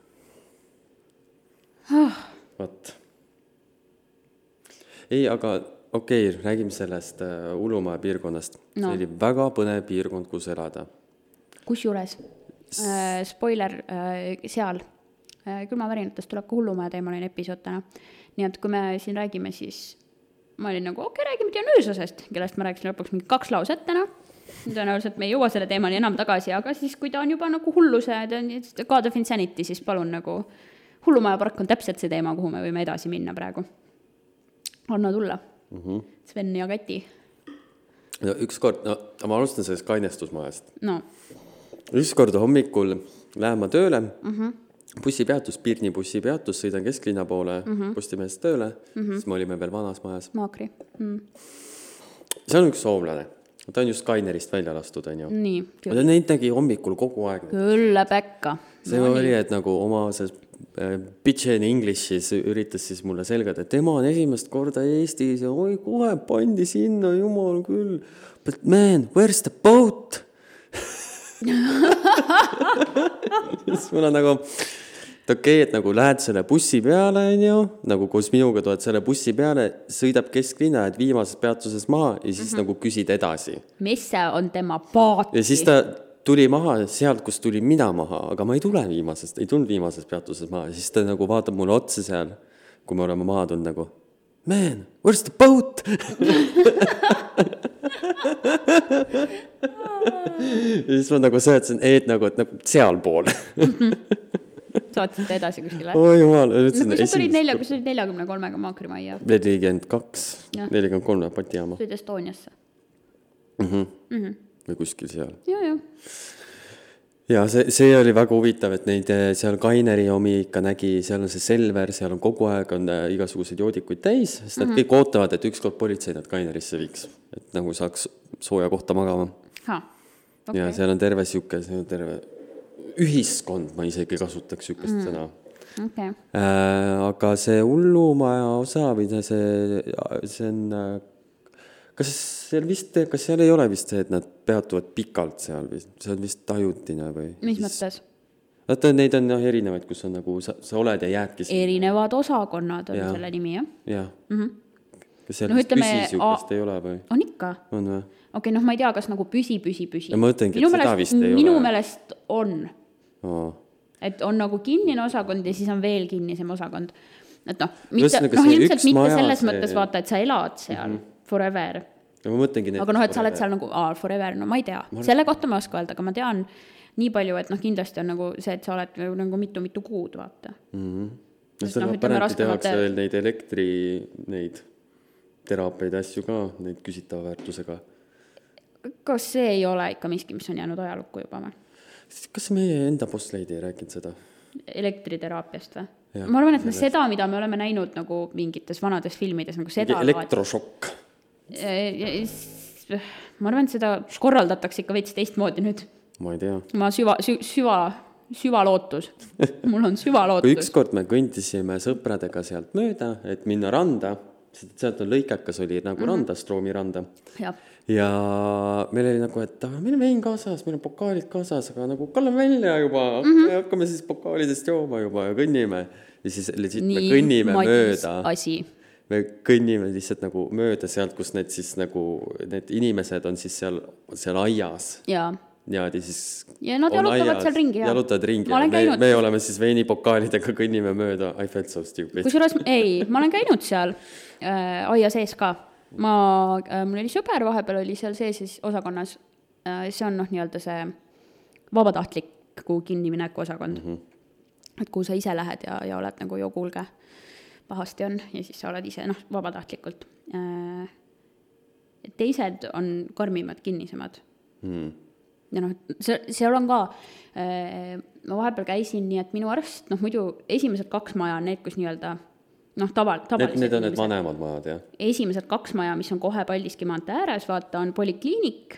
Ah. Vaat. Ei, aga okei, okay, räägime sellest uh, Ulumaa piirkonnast. No. See oli väga põnev piirkond, kus elada. Kus juures? Äh, spoiler äh, seal. Äh, külmavärinatest tuleb ka Hullumaja teemaline episood täna. Nii et kui me siin räägime, siis ma olin nagu, okei, okay, räägime Dionüüsosest, kellest ma rääkisin lõpuks mingi kaks lauset täna. Tõenäoliselt me ei jõua selle teemani enam tagasi, aga siis kui ta on juba nagu hulluse, God of Insanity, siis palun nagu Hullumaja park on täpselt see teema, kuhu me võime edasi minna praegu. Anna tulla. Mm-hmm. Sven ja Kati. No, üks kord, no, ma alustan sellest kainestusmajast. No. Üks kord hommikul lähen ma tööle, mm-hmm. bussipeatus, Pirni bussipeatus, sõidan kesklinna poole mm-hmm. Postimehest tööle, mm-hmm. siis me olime veel vanas majas. Maakri. Mm. See on üks soomlane. Ta on just Kainerist välja lastud, on ju. Nii. Ta neid nägi hommikul kogu aeg. Küll päkka. See no, oli, et nagu oma selles äh, bitch in Englishis üritas siis mulle selgada, et tema on esimest korda Eestis ja oi, kohe pandi sinna, jumal küll. But man, where's the boat? Siis mul on nagu, et okei, okay, et nagu lähed selle bussi peale, on ju, nagu koos minuga tuled selle bussi peale, sõidab kesklinna, et viimases peatuses maha ja siis mm-hmm. nagu küsid edasi. Mis see on tema paati? Ja siis ta tuli maha sealt, kus tuli mina maha, aga ma ei tule viimasest, ei tulnud viimases peatuses maha. Ja siis ta nagu vaatab mulle otsa seal, kui me oleme maha tulnud nagu, man, where's the boat? Ja siis ma nagu sõetasin, et nagu, et nagu seal pool. Saatsite edasi kuskile? Oi jumal. No, kui sa tulid nelja, kui sa olid neljakümne kolmega Maakrimajja? nelikümmend kaks, nelikümmend kolm Patijaama. Sõid Estoniasse? Mm-hmm. Mm-hmm. Või kuskil seal. Ja, ja. Ja see, see oli väga huvitav, et neid seal Kaineri omi ikka nägi, seal on see Selver, seal on kogu aeg on igasugused joodikuid täis, sest nad mm-hmm. kõik ootavad, et ükskord politsei nad Kainerisse viiks, et nagu saaks sooja kohta magama. Ha, okay. Ja seal on terve siuke, see on terve ühiskond, ma isegi kasutaks siukest mm. sõna. Okay. Äh, aga see Hullumaja osa või see, see on, kas seal vist, kas seal ei ole vist see, et nad peatuvad pikalt seal või see on vist tajutine või? Mis mõttes? Vaata, neid on erinevaid, kus on nagu, sa, sa oled ja jäädki. Erinevad osakonnad on ja. Selle nimi, jah? Jah. Mm-hmm. Kas seal no, vist ütleme, püsisjukest a... ei ole või? On ikka. On või? Okei, okay, noh, ma ei tea, kas nagu püsi, püsi, püsi. Ja ma mõtlengi, et seda vist ei minu ole. Minu meelest on. Oh. Et on nagu kinnine osakond ja siis on veel kinnisem osakond. Et noh, mitte, noh ilmselt mitte selles see... mõttes vaata, et sa elad seal mm-hmm. forever. ja ma mõtlengi need, aga noh, et sa oled seal nagu aa, forever, no ma ei tea, selle kohta ma ei oska öelda, aga ma tean nii palju, et noh, kindlasti on nagu see, et sa oled nagu mitu-mitu kuud, vaata. Mm-hmm. No seda no, parempi tehakse veel neid elektri, neid teraapiaid asju ka, neid küsitava väärtusega. Kas see ei ole ikka miski, mis on jäänud ajalukku juba või? Kas meie enda postleidi ei rääkinud seda? Elektriteraapiast või? Ja, ma arvan, et me seda, mida me oleme näinud nagu mingites vanades filmides, nagu seda elektrošokk. Ma arvan, et seda korraldatakse ikka veits teistmoodi nüüd. Ma ei tea. Ma süva, sü, süva, süva lootus. Mul on süva lootus. Ükskord me kõndisime sõpradega sealt mööda, et minna randa. Sealt on lõikakas, oli nagu mm-hmm. randa, Stroomi randa. Ja. ja meil oli nagu, et meil on vein kaasas, meil on pokaalid kaasas, aga nagu kallame välja juba, mm-hmm. hakkame siis pokaalidest jooma juba ja kõnnime. Ja siis lihtsalt me kõnnime mööda. Asi. Me kõnnime lihtsalt nagu mööda sealt, kus need siis nagu, need inimesed on siis seal, seal aias. Jaa. Ja, siis ja nad jalutavad seal ringi. Ja. Jalutavad ringi. Ja me, me oleme siis veinipokaalidega kõnnime mööda. I felt so stupid. Kusjuures, ei, ma olen käinud seal äh, aia sees ka. Ma, äh, mul oli sõber, vahepeal oli seal sees osakonnas. Äh, see on noh, nii-öelda see vabatahtliku kinnimineku osakond. Mm-hmm. Et kuhu sa ise lähed ja, ja oled nagu, jo kuulge, pahasti on. Ja siis sa oled ise, noh, vabatahtlikult. Äh, teised on karmimad, kinnisemad. Mm. Ja noh, see, seal on ka, äh, ma vahepeal käisin nii, et minu arst, noh muidu esimesed kaks maja on need, kus nii-öelda, noh tava, tavalised need, need on need vanemad majad, jah? Esimesed kaks maja, mis on kohe Paldiski maantee ääres, vaata, on polikliinik,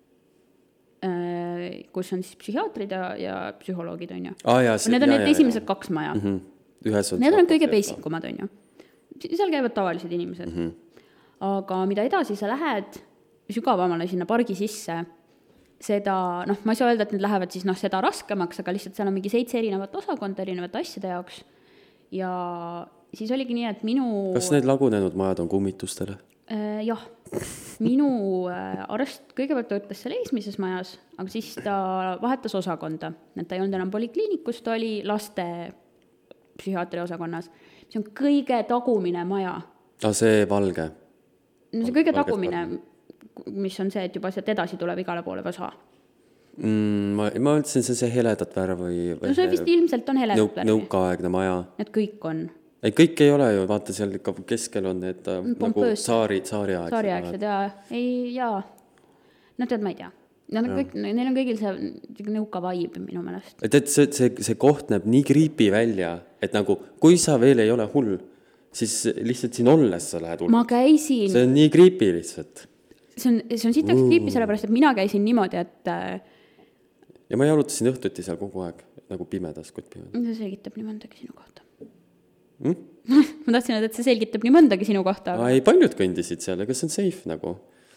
äh, kus on siis psühhiaatrid ja, ja psühholoogid, on ju. Ah, jah, see, need on jah, need jah, esimesed jah. kaks maja. Mm-hmm. Ühes on need on kõige basikumad, on ju. Seal käivad tavalised inimesed. Mm-hmm. Aga mida edasi sa lähed sügavamale sinna pargi sisse, seda, noh, ma ei saa öelda, et need lähevad siis noh, seda raskemaks, aga lihtsalt seal on mingi seitse erinevat osakonda erinevate asjade jaoks. Ja siis oligi nii, et minu... Kas need lagunenud majad on kummitustele? Äh, jah. Minu äh, arst kõigepealt töötas seal eesmises majas, aga siis ta vahetas osakonda. Et ta ei olnud enam polikliinikus, ta oli laste psühhiaatri osakonnas. See on kõige tagumine maja. Ah, see valge? No see kõige tagumine... mis on see, et juba sealt edasi tuleb igale poole osa. Mm, ma, ma ütlesin, see on see heledat värv või... No see vist ilmselt on heledat nõuk, värv. Nõukaaegne maja. Need kõik on. Ei, kõik ei ole ju, vaata seal ikka keskel on need nagu saari, saariaegsed. Saariaegsed, jaa. Ei, jaa. No tead, ma ei tea. Nad on kõik, neil on kõigil see nõuka vibe minu meelest. Et, et see, see, see koht näeb nii kriipi välja, et nagu, kui sa veel ei ole hull, siis lihtsalt siin olles sa lähed hull. Ma käisin... See on nii kriipi lihtsalt. See on, see on sitaks kriipi sellepärast, et mina käisin niimoodi, et... Ja ma jalutasin õhtuti seal kogu aeg, nagu pimedas, kuid pimedas. See selgitab nii mõndagi sinu kohta. Hmm? ma tahtsin öelda, et see selgitab nii mõndagi sinu kohta. Aga... Ei, paljud kõndisid seal, aga see on safe nagu.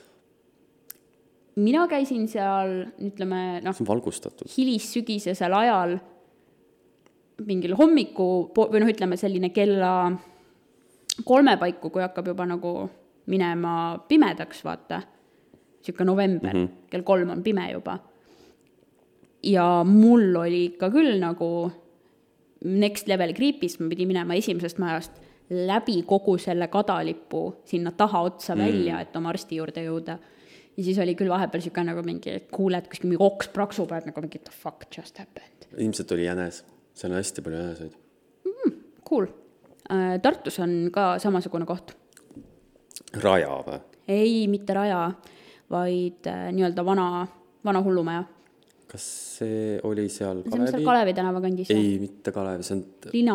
Mina käisin seal, ütleme, noh... See on valgustatud. Hilissügisesel ajal mingil hommiku, või noh, ütleme selline kella kolme paiku, kui hakkab juba nagu... minema pimedaks, vaata. Siuke november, mm-hmm. kell kolm on pime juba. Ja mul oli ikka küll nagu next level kriipis, ma pidin minema esimesest majast läbi kogu selle kadalipu sinna taha otsa mm. välja, et oma arsti juurde jõuda. Ja siis oli küll vahepeal siuke nagu mingi kuuled, kuskil mingi oks praksub, et nagu mingi the fuck just happened. Ilmselt oli jänes. Seal on hästi palju jäneseid. Mm, cool. Tartus on ka samasugune koht. Raja või? Ei, mitte Raja, vaid äh, nii-öelda vana, vana hullumaja. Kas see oli seal Kalevi? See on seal Kalevi tänava kandis. Ei, mitte Kalevi, see on... Lina.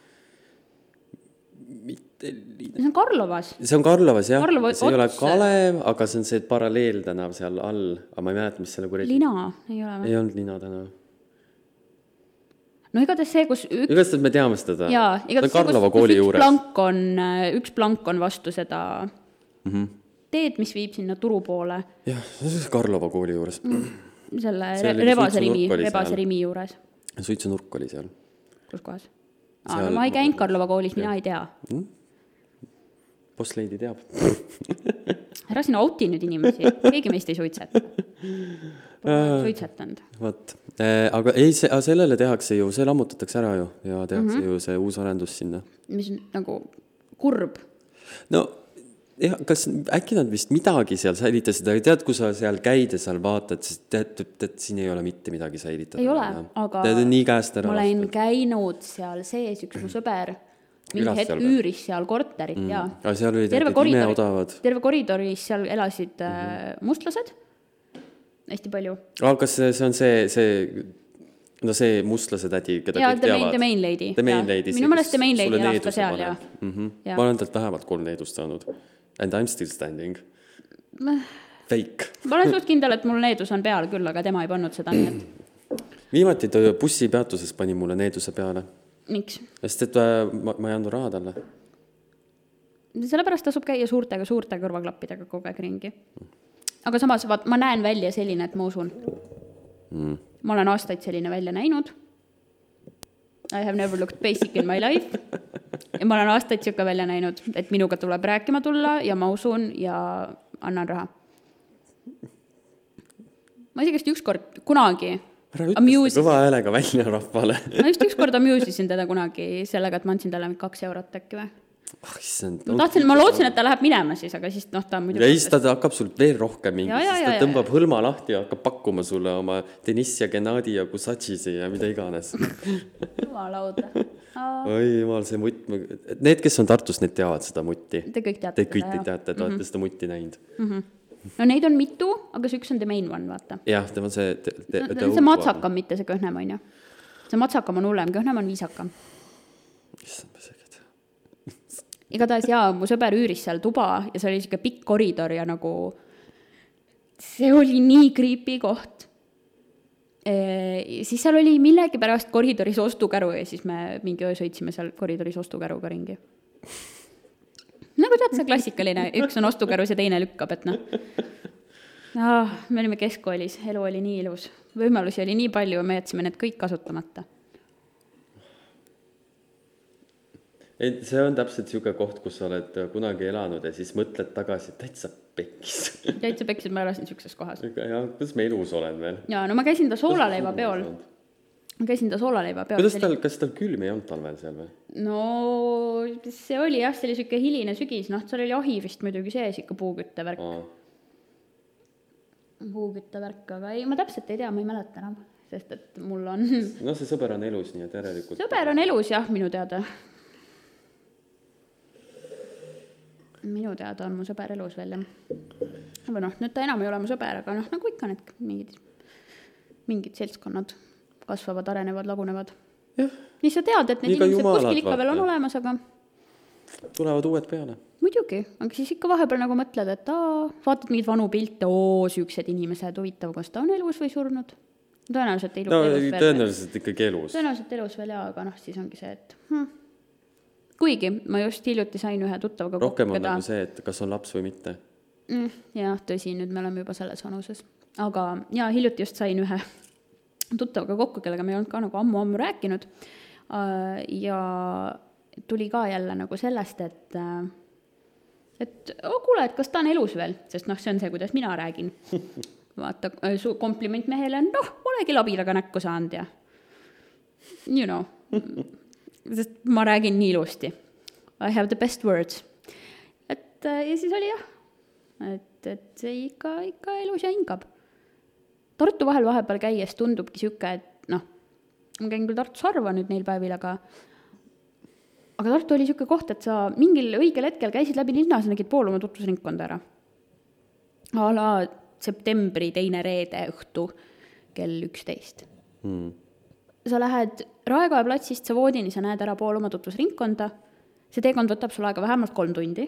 Mitte Lina. See on Karlovas. See on Karlovas, jah. Karlova see ei ole Kalev, aga see on see paralleeltänav seal all. Aga ma ei mäleta, mis selle kuredi... Lina, ei ole või? Ei olnud Lina tänav. No igatahes see, kus... Üks... Igatahes me teame seda. Jaa, igatahes see, kus, kus üks, plank on, üks plank on vastu seda mm-hmm. teed, mis viib sinna turu poole. Jah, see on Karlova kooli juures. Selle rebase rimi, rebase rimi juures. Suitsunurk oli seal. Kus kohas? Aa, no ma ei käinud Karlova koolis, mina ei tea. Mm? Postleidi teab. Ära sinna auti nüüd inimesi. Keegi meist ei suitseta. Suitsetanud. Vaat. Aga ei, see, sellele tehakse ju, see lammutatakse ära ju ja tehakse mm-hmm. ju see uus arendus sinna. Mis on nagu kurb. No jah, kas äkki nad vist midagi seal säilitasid, aga tead, kui sa seal käid ja seal vaatad, siis tead, tead, siin ei ole mitte midagi säilitada. Ei ole, aga tead, nii käest ära ma olen lastud. Käinud seal sees, üks mu sõber mingi Külas hetk seal või? üüris seal korterit mm. ja aga seal olid terve, imeodavad. terve koridoris seal elasid mm-hmm. mustlased hästi palju. aga kas see, see on see, see no see mustlase tädi, keda ja, kõik teavad? The main lady. The main lady. Minu mõelest The main lady elas ka seal, ja. Mm-hmm. ja. Ma olen talt vähemalt kolm needust saanud. And I'm still standing. Fake. Ma olen suht kindel, et mul needus on peal küll, aga tema ei pannud seda nii, et... Viimati bussipeatuses pani mulle needuse peale. Miks? Sest et ma, ma ei andnud raha talle. Sellepärast tasub käia suurtega, suurte kõrvaklappidega kogu aeg ringi. Aga samas, vaat, ma näen välja selline, et ma usun. Mm. Ma olen aastaid selline välja näinud. I have never looked basic in my life. Ja ma olen aastaid siuke välja näinud, et minuga tuleb rääkima tulla ja ma usun ja annan raha. Ma isikest ükskord kunagi ära ütles kõva häälega välja rahvale. Ma just ükskord amusisin teda kunagi sellega, et ma andsin talle kaks eurot äkki või. Oh, issand, ma, tahtsin, ma lootsin, et ta läheb minema siis, aga siis noh, ta muidugi... Ja siis ta hakkab sul veel rohkem mingi, ja, ja, siis ja, ta ja, tõmbab ja. Hõlma lahti ja hakkab pakkuma sulle oma Deniss ja Gennadi ja Kusatšisi ja mida iganes. Jumalauda. Oi, jumal, see mutt... Need, kes on Tartus, need teavad seda mutti. Te kõik teate. Te kõik teate, et olete mm-hmm. seda mutti näinud. Mm-hmm. No neid on mitu, aga see üks on the main one, vaata. Jah, tema see... Te, te, no, te see matsakam, mitte see kõhnem, on ju. See matsakam on hullem, kõhnem on viisakam. Issand, ma seged. Igatahes jaa, mu sõber üüris seal tuba ja see oli siuke pikk koridor ja nagu see oli nii creepy koht. E, siis seal oli millegi pärast koridoris ostukäru ja siis me mingi öö sõitsime seal koridoris ostukäruga ringi. Nagu tead see klassikaline, üks on ostukärus ja teine lükkab, et noh. Ah, me olime keskkoolis, elu oli nii ilus. Võimalusi oli nii palju ja me jätsime need kõik kasutamata. Et see on täpselt siuke koht, kus sa oled kunagi elanud ja siis mõtled tagasi, täitsa pekkis. Täitsa pekkis, ma elasin siukses kohas. Ja, kuidas me elus olen veel? Ja, no ma käisin ta soolaleiva peol. Ma käisin ta soolaleiva peol. Kuidas tal, kas tal külm ei olnud talvel seal või? No see oli jah, see oli siuke hiline sügis, noh, seal oli ahi vist muidugi sees ikka puukütte värk. Aa. Puukütte värk, aga ei, ma täpselt ei tea, ma ei mäleta enam, sest et mul on... No see sõber on elus, nii et järelikult... Sõber on elus, jah, minu teada. Minu teada on mu sõber elus veel. Aga noh, nüüd ta enam ei ole mu sõber, aga noh, nagu ikka need mingid, mingid seltskonnad kasvavad, arenevad, lagunevad. Jah. Nii sa tead, et need inimesed kuskil ikka veel on olemas, aga... Tulevad uued peale. Muidugi, aga siis ikka vahepeal nagu mõtled, et aa, vaatad mingid vanu pilte, oo, süüksed inimesed, huvitav, kas ta on elus või surnud. Tõenäoliselt elus, no, elus veel. Tõenäoliselt ikkagi elus. Tõenäoliselt elus veel, jaa, aga noh, siis ongi see, et... Hm. Kuigi, ma just hiljuti sain ühe tuttavaga kokku, rohkem on keda... nagu see, et kas on laps või mitte. Mm, jah, tõsi, nüüd me oleme juba selles vanuses. Aga jaa, hiljuti just sain ühe tuttavaga kokku, kellega me ei olnud ka nagu ammu-ammu rääkinud. Ja tuli ka jälle nagu sellest, et, et oh, kuule, et kas ta on elus veel, sest noh, see on see, kuidas mina räägin. Vaata, su kompliment mehele on, noh, olegi labilaga näkku saanud ja you know... Sest ma räägin nii ilusti. I have the best words. Et, ja siis oli jah, et, et see ikka, ikka elus ja hingab. Tartu vahel vahepeal käies tundubki siuke, et noh, ma käin küll Tartus harva nüüd neil päevil, aga, aga Tartu oli siuke koht, et sa mingil õigel hetkel käisid läbi linnas ja nägid pool oma tutvusringkonda ära. A la septembri teine reede õhtu kell üksteist. Hmm. Sa lähed Raekoja platsist Savoodini, sa näed ära pool oma tutvusringkonda. See teekond võtab sul aega vähemalt kolm tundi.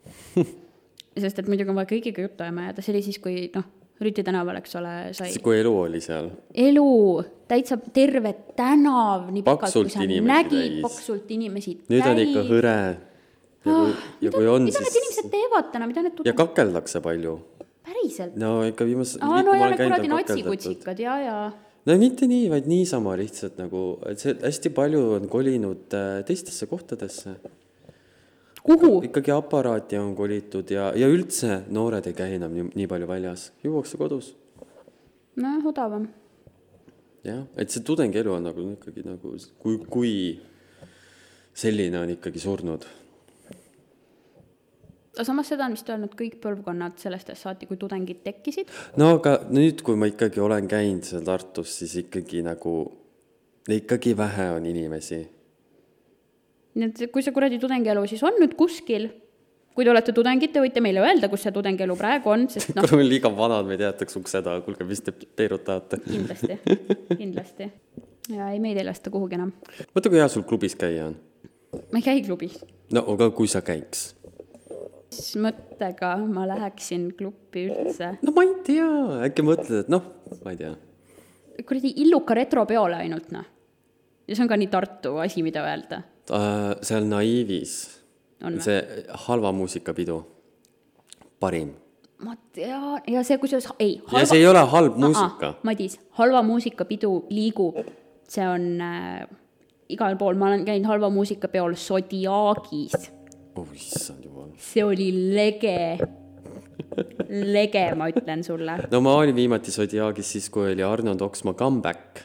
Sest et muidugi on vaja kõigiga juttu ajama ja see oli siis, kui noh, Rüti tänaval, eks ole, sai... Kui elu oli seal? Elu, täitsa terve tänav, nii pikalt, kui sa nägid paksult inimesi täis. Nüüd on ikka hõre. Ja kui, ah, ja kui on, mida siis... need inimesed teevad täna? Mida need tuttavad? Ja kakeldakse palju. Päriselt? No ikka viimas... Aa, no ja need kuradi natsikutsikad, ja, ja... No mitte nii, vaid niisama lihtsalt nagu, et see hästi palju on kolinud teistesse kohtadesse. Kuhu? Ikkagi aparaati on kolitud ja, ja üldse noored ei käi enam nii, nii palju väljas. Juuakse kodus. No, odavam. Jah, et see tudengielu on nagu ikkagi nagu, kui, kui selline on ikkagi surnud. samas seda on vist öelnud kõik põlvkonnad sellest saati, kui tudengid tekkisid. No aga nüüd, kui ma ikkagi olen käinud seal Tartus, siis ikkagi nagu, ikkagi vähe on inimesi. Nii et kui see kuradi tudengielu siis on nüüd kuskil, kui te olete tudengid, te võite meile öelda, kus see tudengielu praegu on, sest noh... Kui me liiga vanad, me teataks ukseda, kuulge, mis te peerutate. Kindlasti, kindlasti. Ja ei, meid ei lasta kuhugi enam. Mõtle, kui hea sul klubis käia on. Ma ei käi klubis. No, aga kui sa käiks? Siis mõttega ma läheksin klubi üldse. No ma ei tea, äkki mõtled, et noh, ma ei tea. Kuradi illuka retropeole ainult, noh. Ja see on ka nii Tartu asi, mida öelda. Uh, seal Naivis on see halva muusikapidu. Parim. Ma tean, ja see kusjuures, ei. Halva... Ja see ei ole halb muusika. Aa, Madis, halva muusikapidu liigub. See on äh, igal pool. Ma olen käinud halva muusikapeol Zodiaagis. Oh, issand jumal. See oli lege. Lege, ma ütlen sulle. No ma olin viimati Zodiaagis siis, kui oli Arno Toksma comeback.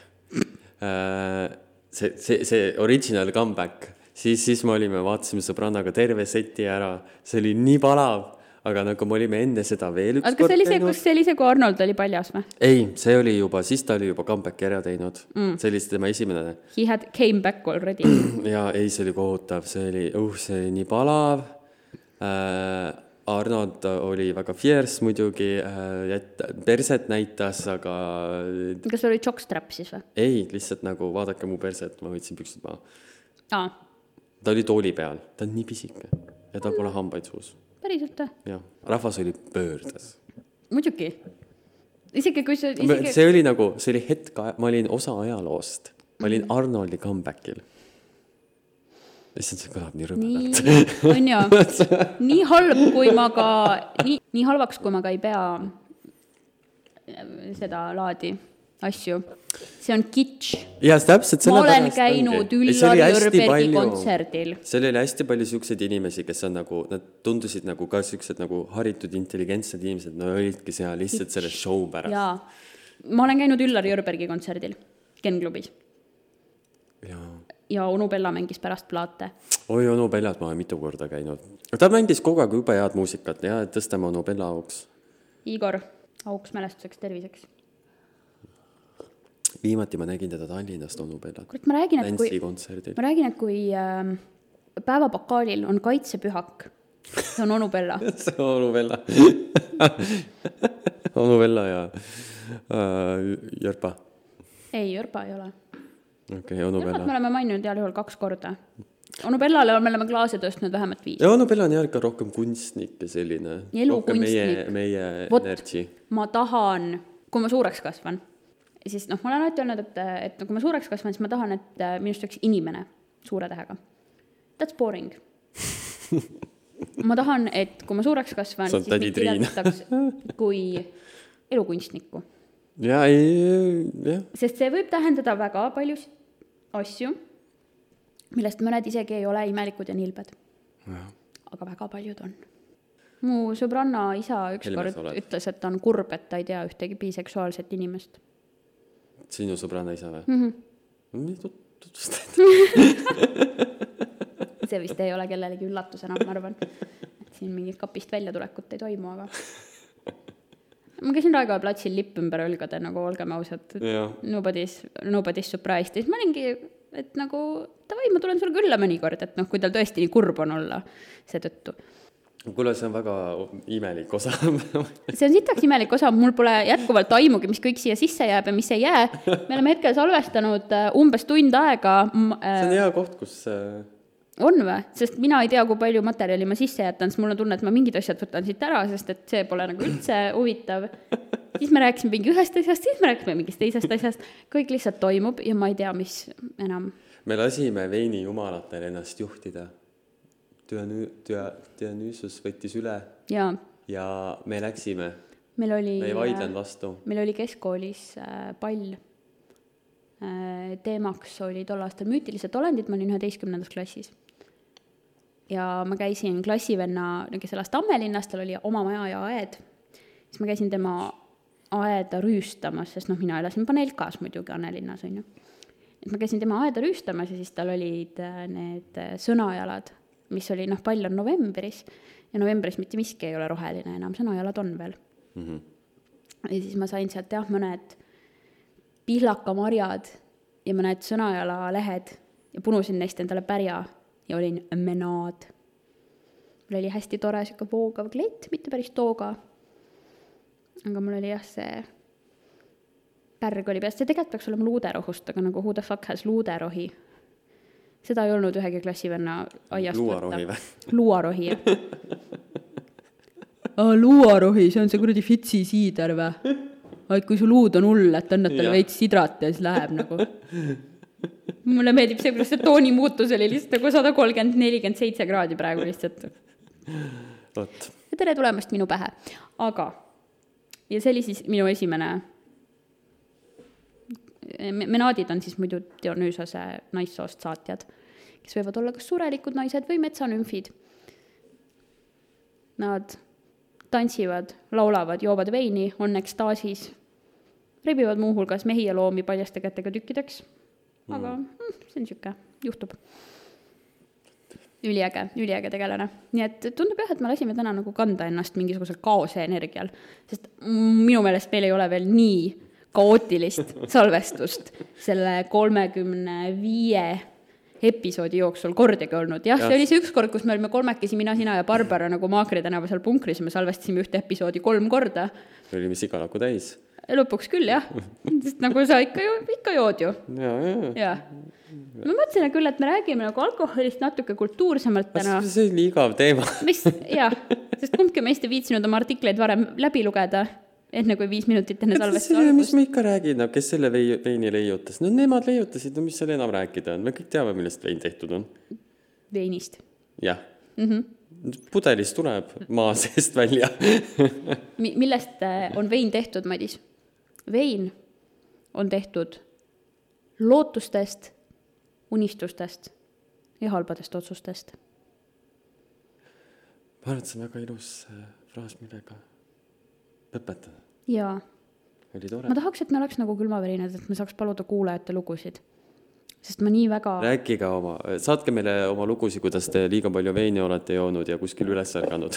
See, see, see original comeback. Siis, siis me olime, vaatasime sõbrannaga terve seti ära. See oli nii palav. Aga nagu me olime enne seda veel üks aga kord see teinud. Kas see oli see, kui Arnold oli paljas või? Ei, see oli juba, siis ta oli juba comebacki ära teinud. Mm. See oli tema esimene. He had came back already. Ja ei, see oli kohutav. See oli, uh, see oli nii palav. Äh, Arnold oli väga fierce muidugi. Äh, perset näitas, aga... Kas oli jockstrap siis või? Ei, lihtsalt nagu vaadake mu perset, ma võtsin püksid maha. Aa. Ta oli tooli peal. Ta on nii pisike. Ja ta pole hambaid suus. Päriselt või? Jah, rahvas oli pöördes. Muidugi. Isegi kui see... Isegi... See oli nagu, see oli hetk, ma olin osa ajaloost. Ma olin Arnoldi comebackil. Lihtsalt see kõlab nii rõbedalt. Nii, on ju. Nii halb, kui ma ka... Nii, nii halvaks, kui ma ka ei pea seda laadi asju. See on kitsch. Ja, täpselt ma olen käinud Üllar Jörbergi kontserdil. Seal oli hästi palju siukseid inimesi, kes on nagu, nad tundusid nagu ka siuksed nagu haritud, intelligentsed inimesed, no olidki seal lihtsalt selle show pärast. Jaa. Ma olen käinud Üllar Jörbergi kontserdil Ken klubis. Ja. Ja Onu Bella mängis pärast plaate. Oi, Onu Bellat ma olen mitu korda käinud. Ta mängis kogu aeg juba head muusikat ja tõstame Onu Bella auks. Igor, auks mälestuseks, terviseks. Viimati ma nägin teda Tallinnast Onu Bellat. Kurat, ma räägin, et kui, ma räägin, et kui äh, päevapakaalil on kaitsepühak, see on Onu Bella. See on Onu Bella. Onu Bella ja äh, Jörpa. Ei, Jörpa ei ole. Okay, Onu Bella. Jörpat me oleme maininud heal juhul kaks korda. Onu Bellale me oleme klaasi tõstnud vähemalt viis. Ja Onu Bella on järgi rohkem kunstnik ja selline. Elukunstnik. Meie, meie Vot, energy. Ma tahan, kui ma suureks kasvan, siis noh, ma olen alati öelnud, et, et kui ma suureks kasvan, siis ma tahan, et minust oleks inimene suure tähega. That's boring. Ma tahan, et kui ma suureks kasvan, siis mind kirjeldataks kui elukunstnikku. Ja, ei, ja. Sest see võib tähendada väga palju asju, millest mõned isegi ei ole imelikud ja nilbed. Ja. Aga väga paljud on. Mu sõbranna isa ükskord ütles, et ta on kurb, et ta ei tea ühtegi biseksuaalset inimest. Sinu sõbranna isa või? Mm-hmm. Nii tutvustad. See vist ei ole kellelegi üllatusena, ma arvan. Et siin mingit kapist väljatulekut ei toimu, aga... Ma käisin Raekoja platsil lipp ümber õlgade, nagu olgeme ausad. Nobody's, nobody's surprised. Ma olingi, et nagu, tavai, ma tulen sulle külla mõnikord, et noh, kui tal tõesti nii kurb on olla see tõttu. Kuule, see on väga imelik osa. See on sitaks imelik osa, mul pole jätkuvalt aimugi, mis kõik siia sisse jääb ja mis ei jää. Me oleme hetkel salvestanud umbes tund aega. See on hea koht, kus... On või? Sest mina ei tea, kui palju materjali ma sisse jätan, siis mul on tunne, et ma mingid asjad võtan siit ära, sest et see pole nagu üldse huvitav. Siis me rääkisime mingi ühest asjast, siis me rääkisime mingist teisest asjast. Kõik lihtsalt toimub ja ma ei tea, mis enam. Me lasime veini jumalatel ennast juhtida. Dionysus võttis üle ja, ja me läksime. Meil oli, me ei vaidlen vastu. Meil oli keskkoolis pall. Teemaks oli tol aastal müütilised olendid, ma olin üheteistkümnendas klassis. Ja ma käisin klassivenna, kes elas Tammelinnast, tal oli oma maja ja aed. Siis ma käisin tema aeda rüüstamas, sest noh, mina elasin Panelkas muidugi Annelinnas. On ju. Et ma käisin tema aeda rüüstamas ja siis tal olid need sõnajalad, mis oli, noh, pall on novembris ja novembris mitte miski ei ole roheline enam, sõnajalad on veel. Mm-hmm. Ja siis ma sain sealt jah mõned pihlakamarjad ja mõned sõnajala lehed ja punusin neist endale pärja ja olin menaad. Mul oli hästi tore siuke voogav kleit, mitte päris tooga. Aga mul oli jah see pärg oli peast. See tegelikult peaks olema luuderohust, aga nagu who the fuck has luuderohi. Seda ei olnud ühegi klassivenna aiast. Luuarohi või? Luuarohi, jah. Ah, luuarohi, see on see kuradi fitsi siider või? Et kui su luud on hull, et annad talle veits sidrat ja siis läheb nagu. Mulle meeldib see, kuidas see tooni muutus oli lihtsalt nagu sada kolmkümmend nelikümmend seitse kraadi praegu lihtsalt. Võt. Ja tere tulemast minu pähe. Aga, ja see oli siis minu esimene, menaadid on siis muidu Dionysusose naissoost saatjad, kes võivad olla kas surelikud naised või metsanümfid. Nad tantsivad, laulavad, joovad veini, on ekstaasis, rebivad muuhulgas mehi ja loomi paljaste kätega tükkideks. Aga mm, see on siuke, juhtub. Üliäge, üliäge tegelane. Nii et tundub jah, et me lasime täna nagu kanda ennast mingisugusel kaose energial, sest minu meelest meil ei ole veel nii kaootilist salvestust selle kolmekümne viie episoodi jooksul kordagi olnud. Jah, see oli see üks kord, kus me olime kolmekesi, mina, sina ja Barbara nagu Maakri tänava seal punkris ja me salvestasime ühte episoodi kolm korda. Me olime sigalaku täis. Lõpuks küll, jah. Sest nagu sa ikka, ju, ikka jood ju. Ja, ja. Ja. Ma mõtlesin küll, et me räägime nagu alkoholist natuke kultuursemalt täna. See oli igav teema. Mis, jah, sest kumbki meist ei viitsinud oma artikleid varem läbi lugeda, et nagu viis minutit enne salvestuse algust. Mis me ikka räägid, no, kes selle veini leiutas? No nemad leiutasid, no mis seal enam rääkida on? Me kõik teame, millest vein tehtud on. Veinist. Jah. Mm-hmm. Pudelist tuleb maa seest välja. Millest on vein tehtud, Madis? Vein on tehtud lootustest, unistustest ja halbadest otsustest. Ma arvan, et see on väga ilus fraas, millega lõpetada. Jaa. Oli tore. Ma tahaks, et me oleks nagu külmaverinad, et me saaks paluda kuulajate lugusid. Sest ma nii väga... Rääkige oma, saatke meile oma lugusid, kuidas te liiga palju veini olete joonud ja kuskil üles ärganud.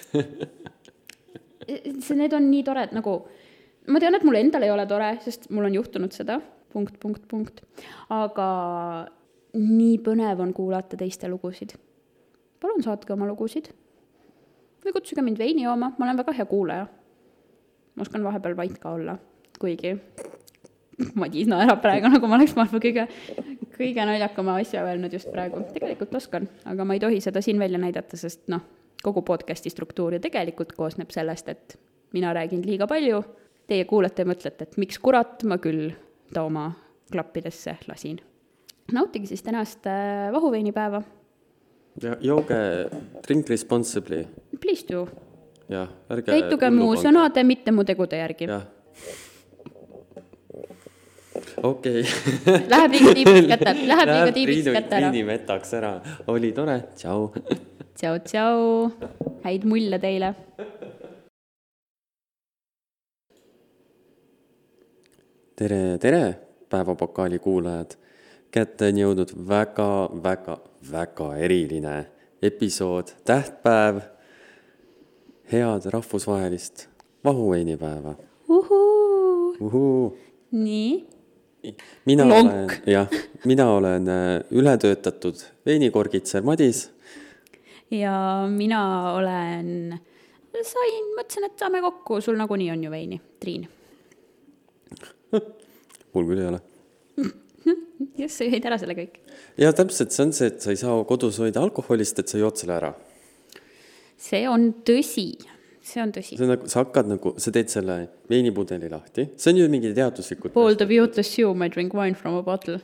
see, need on nii tore, et nagu... Ma tean, et mul endal ei ole tore, sest mul on juhtunud seda. Punkt, punkt, punkt. Aga nii põnev on kuulata teiste lugusid. Palun saatke oma lugusid. Või kutsuge mind veini jooma. Ma olen väga hea kuulaja. Ma oskan vahepeal vait ka olla. Kuigi Madis naerab praegu, nagu ma oleks maailma kõige, kõige naljakama asja öelnud just praegu. Tegelikult oskan, aga ma ei tohi seda siin välja näidata, sest noh, kogu podcasti struktuur ja tegelikult koosneb sellest, et mina räägin liiga palju. Teie kuulate ja mõtlete, et miks kurat ma küll ta oma klappidesse lasin. Nautige siis tänast vahuveinipäeva. Ja jooge, drink responsibly. Please do. Ja, ärge Käituge mu sõnade, mitte mu tegude järgi. Ja. Okei. Okay. Läheb liiga tiibiks kätte. Läheb liiga tiibiks kätte ära. Priini metaks ära. Oli tore. Tšau. Tšau, tšau. Häid mulle teile. Tere, tere, päevapokaali kuulajad. Kätte on jõudnud väga, väga, väga eriline episood, tähtpäev, head rahvusvahelist vahuveinipäeva. Uhuu. Uhuu. Nii. Mina Lonk. olen, jah, mina olen ületöötatud veinikorgitser Madis. Ja mina olen, sain, mõtlesin, et saame kokku, sul nagu nii on ju veini, Triin. Mul küll ei ole. Just, sa jõid ära selle kõik. Ja täpselt see on see, et sa ei saa kodus hoida alkoholist, et sa jood selle ära. See on tõsi. See on tõsi. See on nagu, sa hakkad nagu, sa teed selle veinipudeli lahti. See on ju mingi teaduslikud. Bold of you to assume I drink wine from a bottle.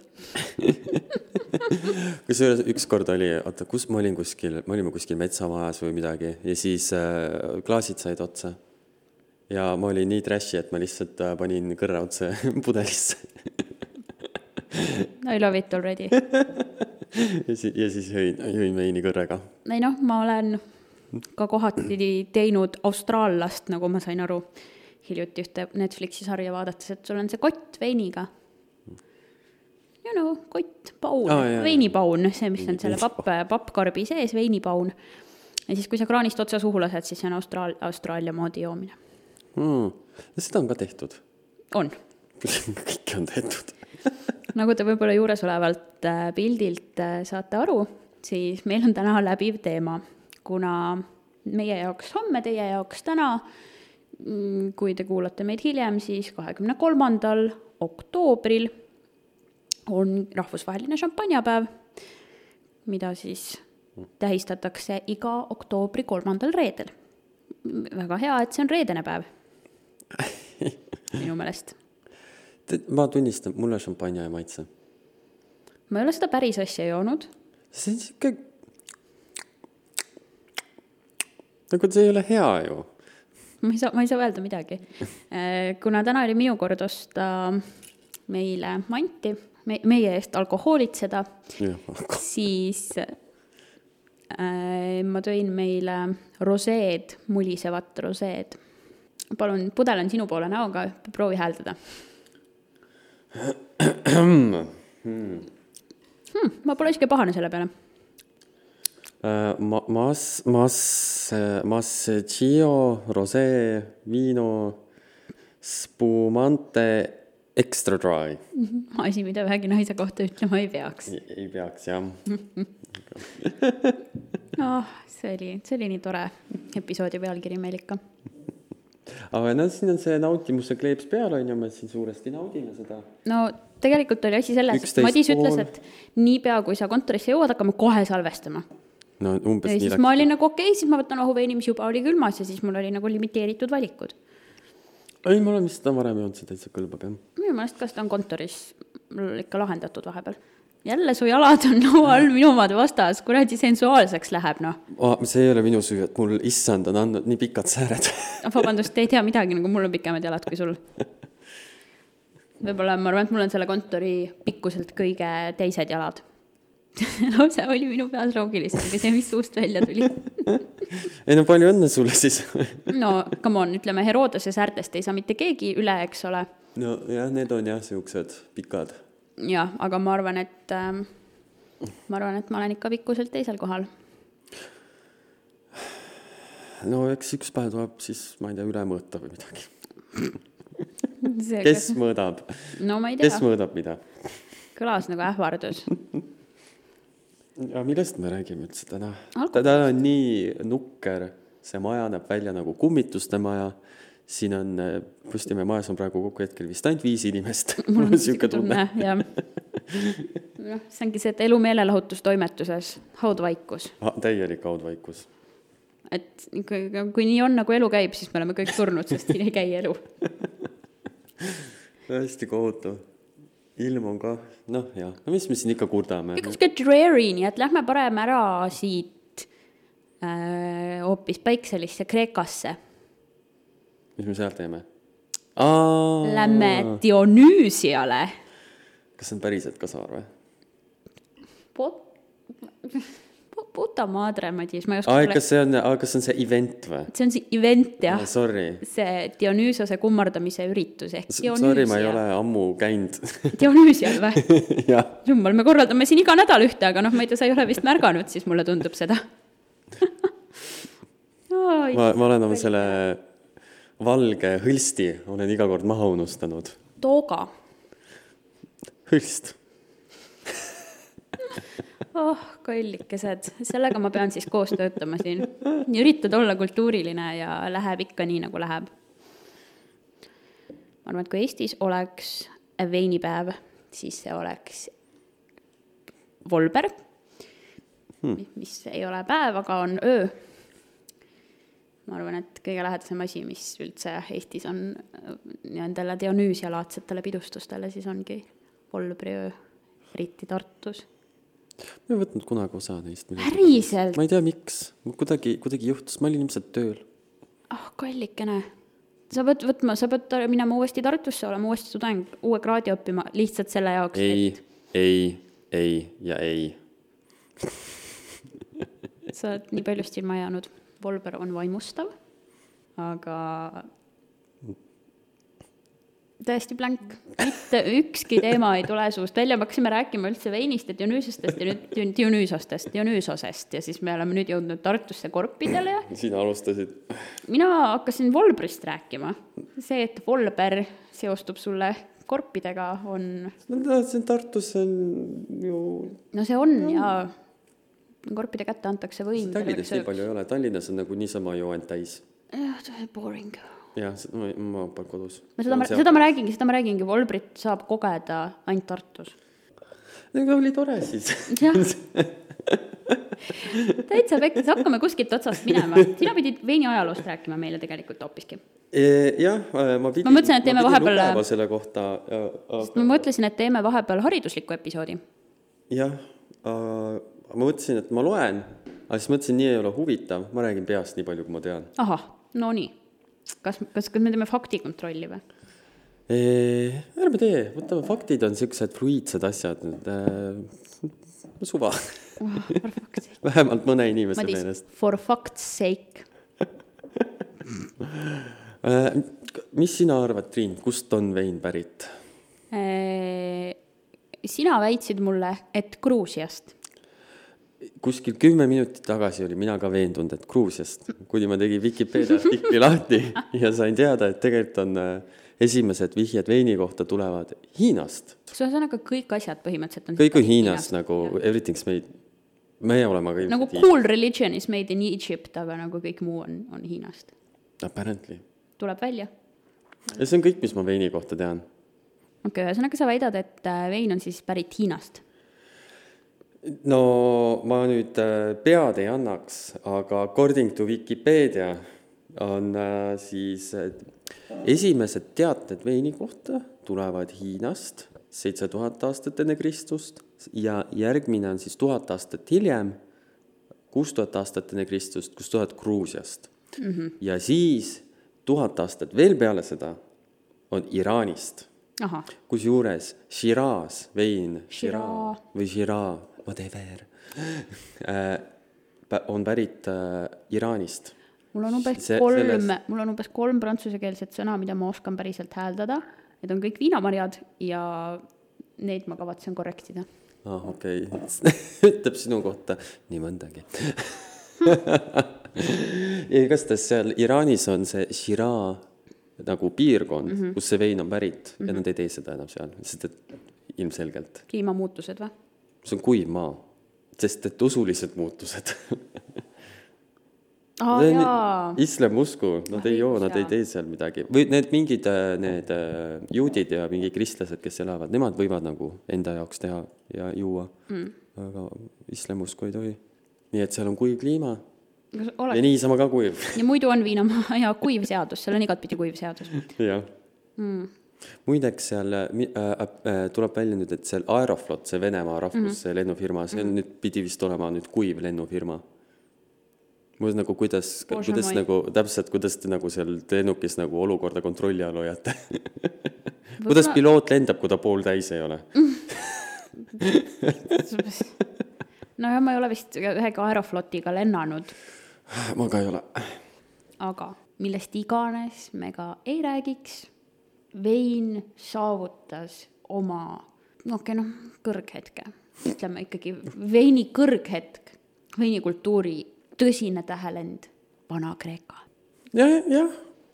Kus üks kord oli, oota, kus ma olin kuskil, ma olime kuskil metsamajas või midagi ja siis äh, klaasid said otsa. Ja ma olin nii trashy, et ma lihtsalt äh, panin kõrra otse pudelisse. I love it already. ja, si- ja siis jõin, jõin veini kõrrega. Ei noh, ma olen ka kohati teinud austraallast, nagu ma sain aru hiljuti ühte Netflixi sarja vaadates, et sul on see kott veiniga. you know, kott, paun, Aa, jah, veinipaun, see, mis on Veini- selle papp, pappkarbi sees, veinipaun. Ja siis, kui sa kraanist otsa suhu lased, siis see on Austraal, Austraalia moodi joomine. Mm. Ja seda on ka tehtud. On. Kõik on tehtud. Nagu te võib-olla juuresolevalt pildilt saate aru, siis meil on täna läbiv teema, kuna meie jaoks homme, teie jaoks täna, kui te kuulate meid hiljem, siis kahekümne kolmandal oktoobril on rahvusvaheline šampanjapäev, mida siis tähistatakse iga oktoobri kolmandal reedel. Väga hea, et see on reedene päev. Minu meelest. Ma tunnistan, mulle šampanja ei maitse. Ma ei ole seda päris asja joonud. See on siuke... Nagu see ei ole hea ju. Ma ei saa, ma ei saa öelda midagi. Kuna täna oli minu kord osta meile manti, me, meie eest alkohoolitseda, siis äh, ma tõin meile roseed, mulisevat roseed. Palun, pudel on sinu poole näoga, proovi hääldada. hmm, ma pole isegi pahane selle peale. Uh, ma, mas, mas, Masciccio, rosé, vino, spumante, extra dry. Asi, mida vähegi naise kohta ütlema ei peaks. Ei, ei peaks, jah. oh, see, oli, see oli nii tore episoodi pealkiri meil ikka. Aga no, siin on see nautimuse kleeps peal, on ju, me siin suuresti naudime seda. No tegelikult oli asi selles, et Madis ütles, et niipea kui sa kontorisse jõuad, hakkame kohe salvestama. No umbes ja nii siis läks. Ma olin nagu okei, okay, siis ma võtan ahuveini, mis juba oli külmas ja siis mul oli nagu limiteeritud valikud. Ei, ma olen vist seda varem joonud, see täitsa kõlbab, jah. Minu mõelest, kas ta on kontoris ikka lahendatud vahepeal. Jälle su jalad on laua all minu omade vastas, kuradi sensuaalseks läheb, noh. Oh, see ei ole minu süü, et mul issand on andnud nii pikad sääred. Vabandust, te ei tea midagi, nagu mul on pikemad jalad kui sul. Võib-olla ma arvan, et mul on selle kontori pikkuselt kõige teised jalad. No see oli minu peas loogilisem, aga see, mis suust välja tuli. Ei no palju õnne sulle siis. No, come on, ütleme, Herodose säärtest ei saa mitte keegi üle, eks ole. No jah, need on jah siuksed pikad. Ja, aga ma arvan, et ähm, ma arvan, et ma olen ikka pikkuselt teisel kohal. No eks üks päev tuleb siis, ma ei tea, üle mõõta või midagi. See, kes kas... mõõdab? No ma ei tea. Kes mõõdab mida? Kõlas nagu ähvardus. Ja millest me räägime üldse täna? Täna on nii nukker, see maja näeb välja nagu kummituste maja. Siin on, Postimehe majas on praegu kokku hetkel vist ainult viis inimest. Mul on siuke tunne. Ja. No, see ongi see, et elu meelelahutustoimetuses haudvaikus. Ha, täielik haudvaikus. Et kui, kui nii on, nagu elu käib, siis me oleme kõik surnud, sest siin ei käi elu. Hästi kohutav. Ilm on ka, noh jah, no mis me siin ikka kurdame? Üks ka dreary, nii et lähme parem ära siit äh, hoopis päikselisse Kreekasse. Mis me seal teeme? Aa! Lähme Dionüüsiale. Kas see on päriselt ka saar või? Pot... Puta madre, Madis. Ma ei oska Aa, sulle... kas see on, kas see on see event või? See on see event, jah. Ah, sorry. See Dionüüsose kummardamise üritus. Ehk sorry, ma ei ole ammu käinud. Dionüüsial või? Jah. Jummal, me korraldame siin iga nädal ühte, aga noh, ma ei tea, sa ei ole vist märganud, siis mulle tundub seda. oh, ma, ma olen oma selle valge hõlsti, olen iga kord maha unustanud. Tooga. Hõlst. Oh, kallikesed. Sellega ma pean siis koos töötama siin. Üritad olla kultuuriline ja läheb ikka nii, nagu läheb. Ma arvan, et kui Eestis oleks veinipäev, siis see oleks Volber, hmm. mis ei ole päev, aga on öö. Ma arvan, et kõige lähedasem asi, mis üldse Eestis on nendele Dionüüsialaadsetele pidustustele, siis ongi Volbri öö, eriti Tartus. Ma ei võtnud kunagi osa neist. Päriselt? Ma ei tea, miks. Kuidagi, kuidagi juhtus. Ma olin ilmselt tööl. Ah, oh, kallikene. Sa pead võtma, sa pead minema uuesti Tartusse, olema uuesti tudeng, uue kraadi õppima, lihtsalt selle jaoks. Ei, et... ei, ei ja ei. Sa oled nii paljust ilma jäänud. Volber on vaimustav, aga täiesti blank, mitte ükski teema ei tule suust välja, me hakkasime rääkima üldse veinist ja Dionüüsostest ja nüüd Dionüüsostest, Dionüüsosest ja siis me oleme nüüd jõudnud Tartusse korpidele ja Sina alustasid. mina hakkasin Volbrist rääkima. See, et Volber seostub sulle korpidega on... No see Tartus on ju... No see on ja korpide kätte antakse võim. Tallinnas nii palju ei ole, Tallinnas on nagu niisama joont täis. Jah, see on boring. Jah, ma, ma olen kodus. Seda ma, seda ma räägingi, seda ma räägingi, Volbrit saab kogeda ainult Tartus. Aga oli tore siis. Jah. Täitsa pekkis, hakkame kuskilt otsast minema. Sina pidid veini ajaloost rääkima meile tegelikult hoopiski. E, jah, ma pidin, ma mõtlesin, et teeme ma pidin vahepeal... lugema selle kohta. Ja, aga... Ma mõtlesin, et teeme vahepeal haridusliku episoodi. Jah, ma mõtlesin, et ma loen, aga siis mõtlesin, nii ei ole huvitav. Ma räägin peast nii palju, kui ma tean. Ahah, no nii. Kas, kas, kas me teeme faktikontrolli või? E, ärme tee, võtame, faktid on sellised fluiidsed asjad. E, suva. Oh, vähemalt mõne inimese Madis, meelest. For fact's sake. e, mis sina arvad, Triin, kust on vein pärit? E, sina väitsid mulle, et Gruusiast. Kuskil kümme minutit tagasi oli mina ka veendunud, et Gruusiast, kuni ma tegin Wikipedia artikli lahti ja sain teada, et tegelikult on esimesed vihjed veini kohta tulevad Hiinast. See on aga kõik asjad põhimõtteliselt on... Kõik on Hiinast, Hiinast nagu ja. Everything's made, me oleme ka... Nagu cool religion is made in Egypt, aga nagu kõik muu on, on Hiinast. Apparently. Tuleb välja. Ja see on kõik, mis ma veini kohta tean. Ok, ühesõnaga sa väidad, et vein on siis pärit Hiinast. No ma nüüd pead ei annaks, aga according to Wikipedia on siis esimesed teated veini kohta tulevad Hiinast seitse tuhat aastat enne Kristust ja järgmine on siis tuhat aastat hiljem, kuus tuhat aastat enne Kristust, kus tuhat Gruusiast. Mm-hmm. Ja siis tuhat aastat veel peale seda on Iraanist. Aha. Kus juures Shiraz, vein, Shiraz või Shiraz, whatever, on pärit Iraanist. Mul on umbes see, kolm, selles... mul on umbes kolm prantsusekeelset sõna, mida ma oskan päriselt hääldada. Need on kõik viinamarjad ja neid ma kavatsen korrektida. Ah, okei. Okay. Ütleb sinu kohta nii mõndagi. Ja kas seal Iraanis on see Shiraz nagu piirkond, mm-hmm. kus see vein on pärit mm-hmm. ja nad ei tee seda enam seal, sest et ilmselgelt. Kliimamuutused või? See on kuiv maa, sest et usulised muutused. Ah, jaa. Islam usku, nad ei joo, nad ei tee seal midagi. Või need mingid need juudid ja mingi kristlased, kes elavad, nemad võivad nagu enda jaoks teha ja juua. Mm. Aga islam usku ei tohi. Nii et seal on kuiv kliima Oleks... ja niisama ka kuiv. Ja muidu on viinamaa ja kuiv seadus, seal on igat pidi kuiv seadus. Jah. Mm. Muideks seal äh, äh, tuleb välja nüüd, et seal Aeroflot, see Venemaa rahvus, mm-hmm. see lennufirma, see mm-hmm. nüüd pidi vist olema nüüd kuiv lennufirma. Mul nagu kuidas, kuidas nagu, täpselt kuidas te nagu seal lennukis nagu olukorda kontrolli all hoiate. Kuidas piloot lendab, kui ta pool täis ei ole? No ja ma ei ole vist ühega Aeroflotiga lennanud. Ma ka ei ole. Aga millest iganes me ka ei räägiks, vein saavutas oma no, okay, no, kõrghetke. Ütleme ikkagi veini kõrghetk, veinikultuuri tõsine tähelend, Vana-Kreeka. Jah, jah.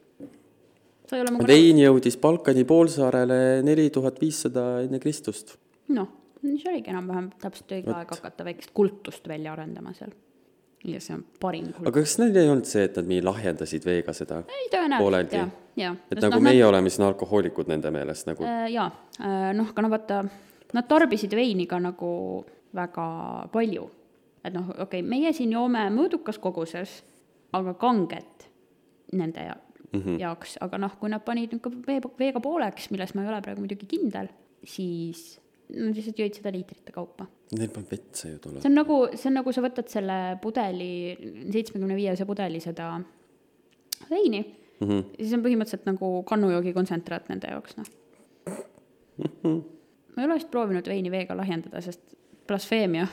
Vein jõudis Balkani poolsaarele neli tuhat viissada enne Kristust. No, see oligi enam-vähem täpselt õige aeg hakata väikest kultust välja arendama seal. Ja see on parim kultus. Aga kas neil ei olnud see, et nad nii lahjendasid veega seda ei, pooleldi? Ja, ja. Et Just nagu no, meie nad... oleme siis alkohoolikud nende meelest? Nagu... Äh, jaa, äh, noh, ka no vaata, nad tarbisid veini ka nagu väga palju. Et noh, okei, okay, meie siin joome mõõdukas koguses, aga kanget nende ja, mm-hmm. jaoks. Aga noh, kui nad panid vee, veega pooleks, milles ma ei ole praegu muidugi kindel, siis nad lihtsalt jõid seda liitrite kaupa. Neil pole vetsa ju tuleb. See on nagu, see on nagu sa võtad selle pudeli, seitsmekümne viiese pudeli seda veini, mm-hmm. siis on põhimõtteliselt nagu kannujoogi kontsentraat nende jaoks. No. Mm-hmm. Ma ei ole vist proovinud veini veega lahjendada, sest blasfeemia.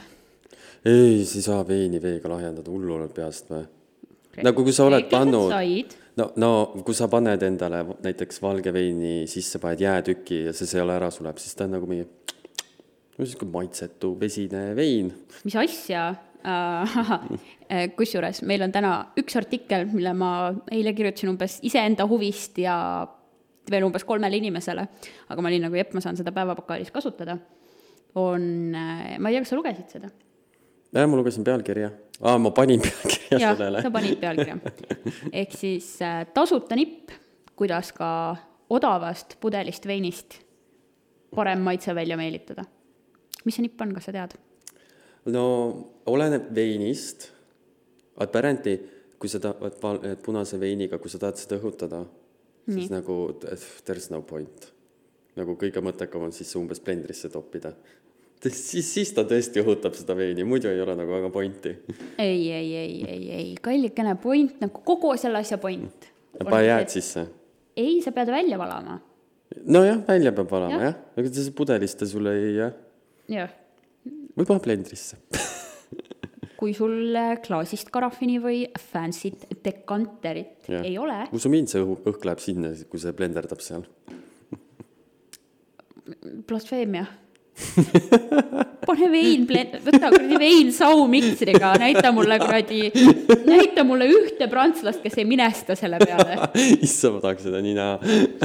Ei, siis saa veini veega lahjendada, hullu oled peast või? Nagu kui sa oled pannud, no, no kui sa paned endale näiteks valge veini sisse, paned jäätüki ja see seal ära suleb, siis ta on nagu mingi no, maitsetu vesine vein. Mis asja? Uh, kusjuures meil on täna üks artikkel, mille ma eile kirjutasin umbes iseenda huvist ja veel umbes kolmele inimesele, aga ma olin nagu, jepp, ma saan seda päevapokaalis kasutada. On, ma ei tea, kas sa lugesid seda? Ja, ma lugesin pealkirja. Aa, ma panin pealkirja ja, sellele. sa panid pealkirja. Ehk siis tasuta nipp, kuidas ka odavast pudelist veinist parem maitse välja meelitada. Mis see nipp on, kas sa tead? No, oleneb veinist. Apparently, kui sa tahad punase veiniga, kui sa tahad seda õhutada, Nii. siis nagu there's no point. Nagu kõige mõttekam on siis umbes blendrisse toppida. Siis, siis ta tõesti õhutab seda veini, muidu ei ole nagu väga pointi. Ei, ei, ei, ei, ei. Kallikene point, nagu kogu selle asja point. Pa jääd et... sisse? Ei, sa pead välja valama. No jah, välja peab valama, jah. jah. Aga see pudelist sulle ei, jah. Jah. Või paha blendrisse. Kui sul klaasist karafini või fancy't dekanterit ja. Ei ole. Kui su mind see õhk läheb sinna, kui see blenderdab seal? Blasfeemia. Pane vein, võta kuradi vein saumiksriga, näita mulle kuradi, näita mulle ühte prantslast, kes ei minesta selle peale. Issa, ma tahaks seda nii näha.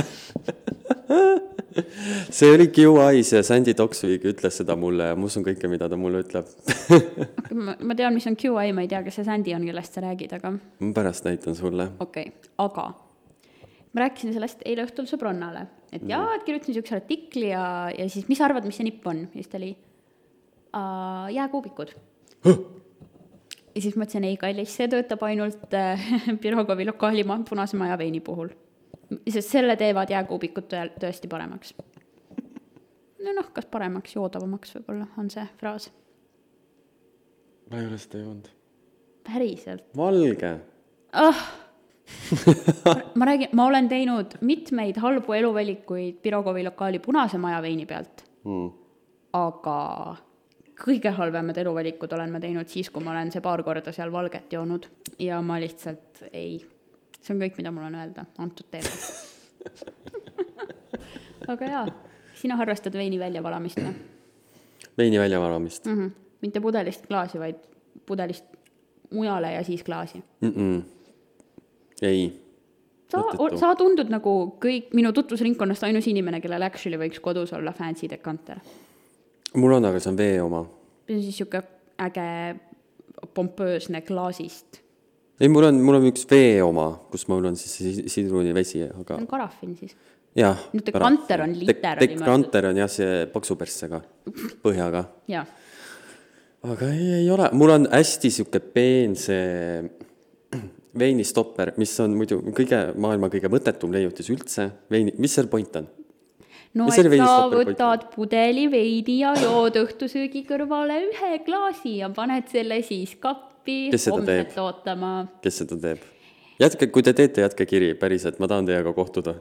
See oli Q I-s ja Sandy Toksvig ütles seda mulle ja ma usun kõike, mida ta mulle ütleb. ma, ma tean, mis on Q I, ma ei tea, kas see Sandy on, kellest sa räägid, aga... Ma pärast näitan sulle. Okei, okay. Aga ma rääkisin sellest eile õhtul sõbrannale, et jaa, et kirjutasin üks artikli ja, ja siis mis arvad, mis see nipp on? Ja siis ta oli uh, jääkuubikud. Huh? Ja siis mõtlesin, ei kallis, see töötab ainult äh, Pirogovi lokaali punase maja veini puhul. Sest selle teevad jääkuubikud tõesti paremaks. No noh, kas paremaks, joodavamaks võib-olla on see fraas. Ma ei ole seda joonud. Päriselt. Valge. Ah! ma räägin, ma olen teinud mitmeid halbu eluvelikuid Pirogovi lokaali punase maja veini pealt, mm. aga kõige halvemad eluvelikud olen ma teinud siis, kui ma olen see paar korda seal valget joonud ja ma lihtsalt ei, see on kõik, mida mul on öelda antud teema. Aga jaa, sina harrastad veini väljavalamist või? Veini väljavalamist? Mm-hmm. Mitte pudelist klaasi, vaid pudelist mujale ja siis klaasi. Mm-mm. Ei. Sa, sa tundud nagu kõik minu tutvusringkonnast ainus inimene, kellel actually võiks kodus olla fancy dekanter. Mul on, aga see on vee oma. See on siis siuke äge pompöösne klaasist. Ei, mul on, mul on üks vee oma, kus mul on siis sidruuni vesi. Aga... On karafin siis? Jah. No dekanter on liter. Dekanter on jah see paksuperssega, põhjaga. Ja. Aga ei, ei ole. Mul on hästi siuke peen see... veinistopper, mis on muidu kõige, maailma kõige mõttetum leiutis üldse. Veini, mis seal point on? No, et sa võtad pudeli veini ja jood õhtusöögi kõrvale ühe klaasi ja paned selle siis kappi homset ootama. Kes seda teeb? Jätke, kui te teete, jätke kiri, päriselt, ma tahan teiega kohtuda.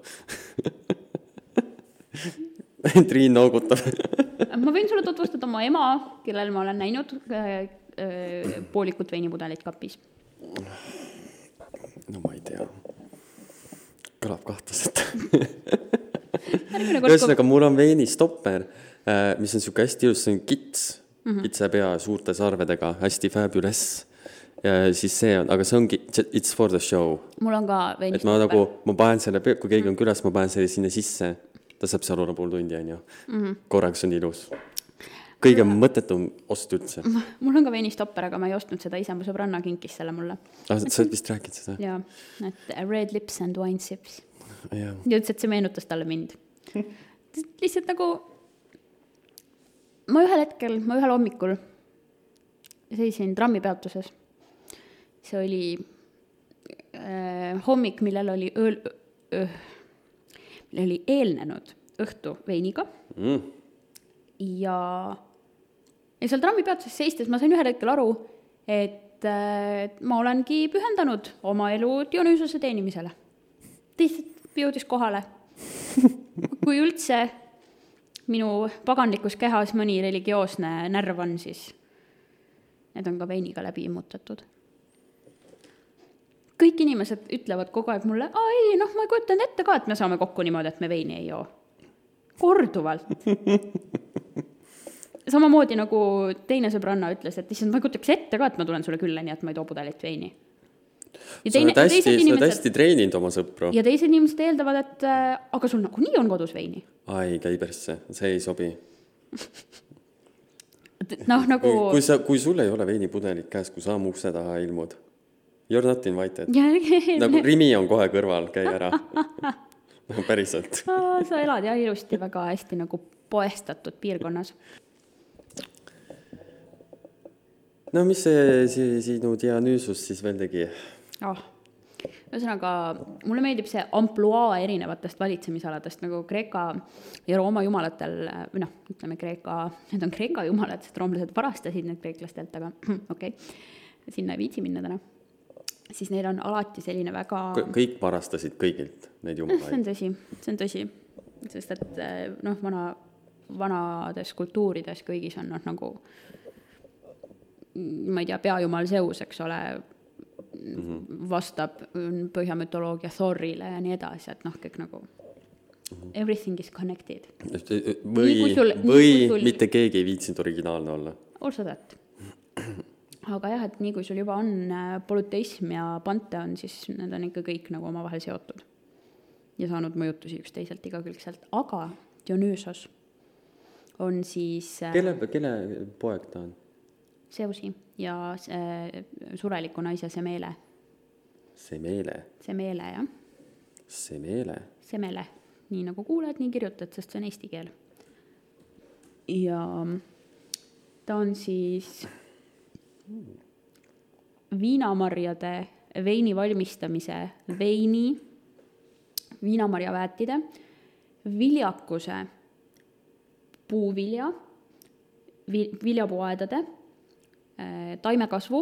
Triin noogutab. Ma võin sulle tutvustada oma ema, kellel ma olen näinud poolikut veinipudelit kapis. No ma ei tea. Kõlab kahtlaselt. Ühesõnaga, mul on veinistopper, mis on siuke hästi ilus, see on kits, mm-hmm. kitse pea suurte sarvedega, hästi fabulous. Ja siis see on, aga see ongi, it's for the show. Mul on ka veinistopper. Et ma nagu, ma panen selle, kui keegi on külas, ma panen selle sinna sisse, ta saab seal olla pool tundi, on ju. Mm-hmm. Korraks on ilus. Kõige mõttetum ost üldse. Mul on ka veinistopper, aga ma ei ostnud seda ise, mu sõbranna kinkis selle mulle. Ah, sa oled vist rääkid seda? Jaa, et red lips and wine sips. Ja, ja ütles, et see meenutas talle mind. Lihtsalt nagu ma ühel hetkel, ma ühel hommikul seisin trammipeatuses. See oli äh, hommik, millel oli, ööl, öö, millel oli eelnenud õhtu veiniga. Mm. Ja, ja seal trammipeatuses seistes ma sain ühel hetkel aru, et äh, ma olengi pühendanud oma elu Dionüüsuse teenimisele. Lihtsalt jõudis kohale. Kui üldse minu paganlikus kehas mõni religioosne närv on, siis need on ka veiniga läbi immutatud. kõik inimesed ütlevad kogu aeg mulle, aa ei, noh, ma ei kujutanud ette ka, et me saame kokku niimoodi, et me veini ei joo. Korduvalt. Samamoodi nagu teine sõbranna ütles, et issand, ma ei kujutaks ette ka, et ma tulen sulle külla, nii et ma ei too pudelit veini. Ja sa oled hästi, inimesed... hästi treeninud oma sõpru. Ja teised inimesed eeldavad, et aga sul nagu nii on kodus veini. Ai, käi persse, see ei sobi. noh, nagu... Kui, kui, sa, kui sul ei ole veinipudelit käes, kui sa mukse taha ilmud, you're not invited. nagu Rimi on kohe kõrval, käi ära. no, päriselt. sa elad jah ilusti väga hästi nagu poestatud piirkonnas. No mis see, see sinu dianüüsus siis veel tegi? Oh. Ühesõnaga, mulle meeldib see ampluaa erinevatest valitsemisaladest, nagu Kreeka ja Rooma jumalatel, või noh, ütleme Kreeka, need on Kreeka jumalad, sest roomlased varastasid need kreeklastelt, aga okei, okay. Sinna ei viitsi minna täna. Siis neil on alati selline väga... Kõik varastasid kõigilt neid jumalaid. See on tõsi, see on tõsi, sest et noh, vana, vanades kultuurides kõigis on noh, nagu ma ei tea, peajumal Zeus, eks ole, mm-hmm. vastab põhjamütoloogia Thorile ja nii edasi, et noh, kõik nagu everything is connected. Või, sul, või sul... mitte keegi ei viitsinud originaalne olla. Also that. Aga jah, et nii kui sul juba on polüteism ja panteon, siis need on ikka kõik nagu omavahel seotud ja saanud mõjutusi üksteiselt igakülgselt. Aga Dionysos on siis... Kelle, kelle poeg ta on? Zeusi ja sureliku naise Semele. Semele? Semele, jah. Semele? Semele. Nii nagu kuuled, nii kirjutad, sest see on eesti keel. Ja ta on siis viinamarjade veini valmistamise veini, viinamarjaväetide, viljakuse puuvilja, viljapuuaedade, taimekasvu,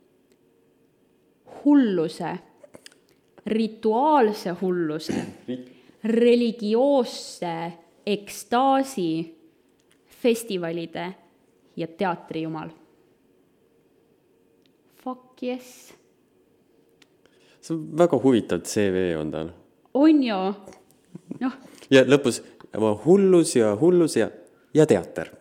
hulluse, rituaalse hulluse, religioosse ekstaasi, festivalide ja teatrijumal. Fuck yes. See on väga huvitav C V on tal. On jo. No. Ja lõpus hullus ja hullus ja, ja teater.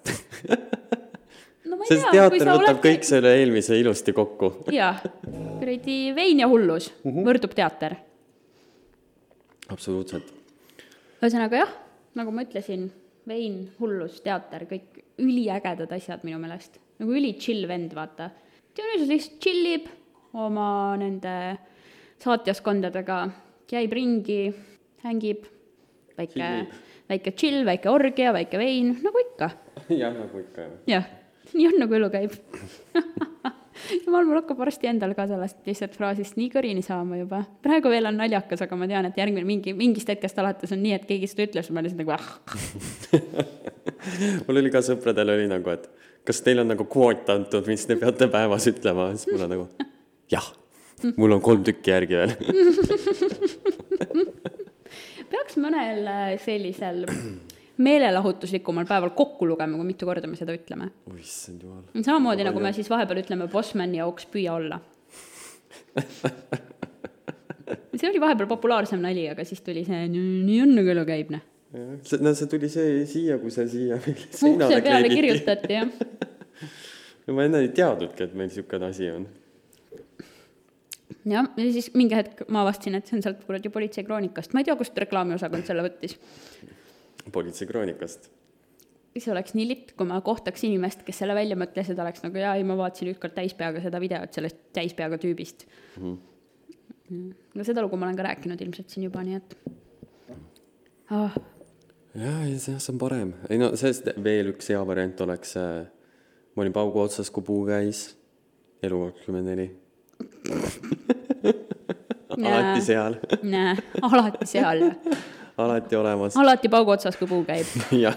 Sest teater võtab oled... kõik selle eelmise ilusti kokku. Jah, kuradi vein ja hullus, uh-huh. võrdub teater. Absoluutselt. Ühesõnaga jah, nagu ma ütlesin, vein, hullus, teater, kõik üliägedad asjad minu meelest. Nagu üli chill vend, vaata. Dionysos lihtsalt chillib oma nende saatjaskondadega, käib ringi, hängib, väike, väike chill, väike orgia, väike vein, nagu ikka. jah, nagu ikka. Jah. Nii on nagu elu käib. Jumal, mul hakkab varsti endal ka sellest lihtsalt fraasist nii kõrini saama juba. Praegu veel on naljakas, aga ma tean, et järgmine mingi, mingist hetkest alates on nii, et keegi seda ütles, ma lihtsalt nagu ah. Mul oli ka sõpradel oli nagu, et kas teil on nagu kvoot antud, mis te peate päevas ütlema? Siis mul on nagu, jah, mul on kolm tükki järgi veel. Peaks mõnel sellisel... meelelahutuslikumal päeval kokku lugema, kui mitu korda me seda ütleme. Uissand jumal. Samamoodi nagu me siis vahepeal ütleme Bossman ja Oks püüa olla. See oli vahepeal populaarsem nali, aga siis tuli see, nii on nagu elu käib. Ne? No see tuli see siia, kui see siia ukse peale kirjutati, jah. No ma enne ei teadnudki, et meil niisugune asi on. Ja, ja siis mingi hetk ma avastasin, et see on sealt kuradi politsei kroonikast. Ma ei tea, kust reklaamiosakond selle võttis. Politsei kroonikast. See oleks nii litt, kui ma kohtaks inimest, kes selle välja mõtles, et oleks nagu, jaa, ei, ma vaatasin ükskord täispeaga seda videot sellest täispeaga tüübist. Mm-hmm. No seda lugu ma olen ka rääkinud ilmselt siin juba, nii et... Oh. Jah, see on parem. Ei, no, sest veel üks hea variant oleks, ma olin paugu otsas, kui puu käis, elu kakskümmend neli. Alati seal. Nää, alati seal. Alati olemas. Alati paugu otsas, kui puu käib. jah.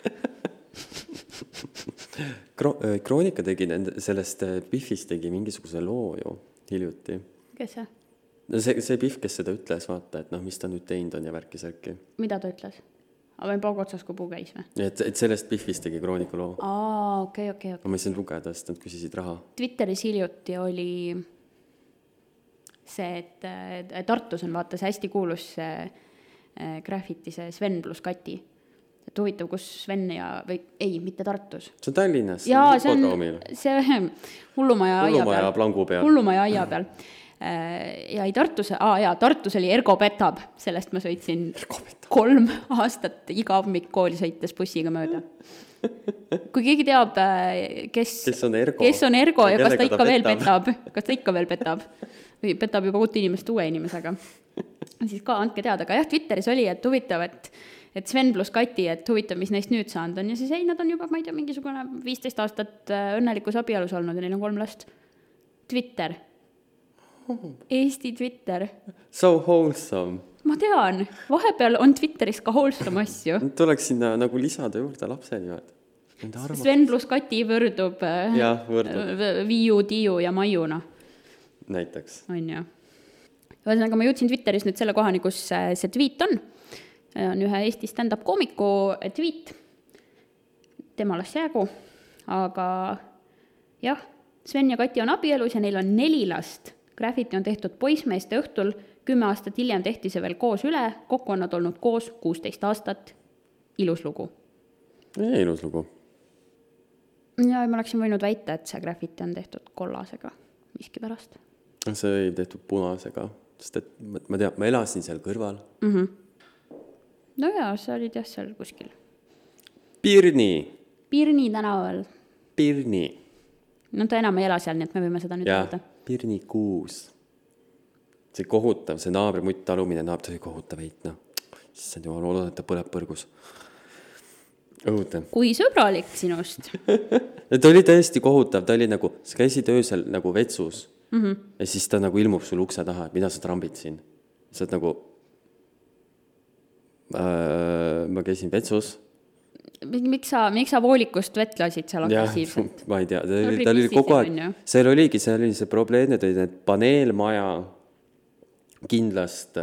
Kro- Kroonika tegi nende, sellest Biffist tegi mingisuguse loo ju hiljuti. Kes see? See, see Biff, kes seda ütles, vaata, et noh, mis ta nüüd teinud on ja värki-särki. Mida ta ütles? Aga paugu otsas, kui puu käis või? Et, et sellest Biffist tegi Kroonika loo. Aa, okei, okay, okei, okay, okei. Okay. Ma ei saanud lugeda, sest nad küsisid raha. Twitteris hiljuti oli see, et äh, Tartus on vaata see hästi kuulus see äh, graffiti, see Sven pluss Kati. Et huvitav, kus Sven ja, või ei, mitte Tartus. See on Tallinnas, jaa, see on see hullumaja aia hullumaja peal. plangu peal. Hullumaja aia peal. Ja ei Tartus, aa jaa, Tartus oli Ergo Petab, sellest ma sõitsin kolm aastat iga hommik kooli sõites bussiga mööda. Kui keegi teab, kes, kes on Ergo, kes on Ergo ja, ja kas ta ikka ta veel petab, kas ta ikka veel petab või petab juba uut inimest uue inimesega, siis ka andke teada, aga jah, Twitteris oli, et huvitav, et, et Sven plus Kati, et huvitav, mis neist nüüd saanud on ja siis ei, nad on juba, ma ei tea, mingisugune viisteist aastat õnnelikus abielus olnud ja neil on kolm last. Twitter Eesti Twitter. So wholesome. Ma tean, vahepeal on Twitteris ka wholesome asju. Tuleks sinna nagu lisada juurde lapse nimed. Sven plus Kati võrdub, ja, võrdub. Viiu, Tiiu ja Maiuna. Näiteks. On ju. Ühesõnaga, ma jõudsin Twitteris nüüd selle kohani, kus see tweet on. On ühe Eesti stand-up koomiku tweet. Tema las jäägu. Aga jah, Sven ja Kati on abielus ja neil on neli last. Graffiti on tehtud poismeeste õhtul, kümme aastat hiljem tehti see veel koos üle, kokku on nad olnud koos kuusteist aastat. Ilus lugu. Ja, ilus lugu. Ja ma oleksin võinud väita, et see graffiti on tehtud kollasega miski pärast. See oli tehtud punasega, sest et ma tean, ma elasin seal kõrval. Mm-hmm. No jaa, sa olid jah seal kuskil. Pirni. Pirni tänaval. Pirni. No ta enam ei ela seal, nii et me võime seda nüüd öelda. Pirni kuus. See kohutav, see naabrimutt, alumine naab, ta oli kohutav eit, no. Siis on jumal oodata, et ta põleb põrgus. Õhutav. Kui sõbralik sinust. Ta oli täiesti kohutav, ta oli nagu, sa käisid öösel nagu vetsus mm-hmm. ja siis ta nagu ilmub sul ukse taha, et mida sa trambid siin. Sa oled nagu, äh, ma käisin vetsus. Miks sa, miks sa voolikust vett lasid seal agressiivselt? Ma ei tea, ta oli, ta oli kogu aeg, seal oligi, seal oli see probleem, et need paneelmaja kindlast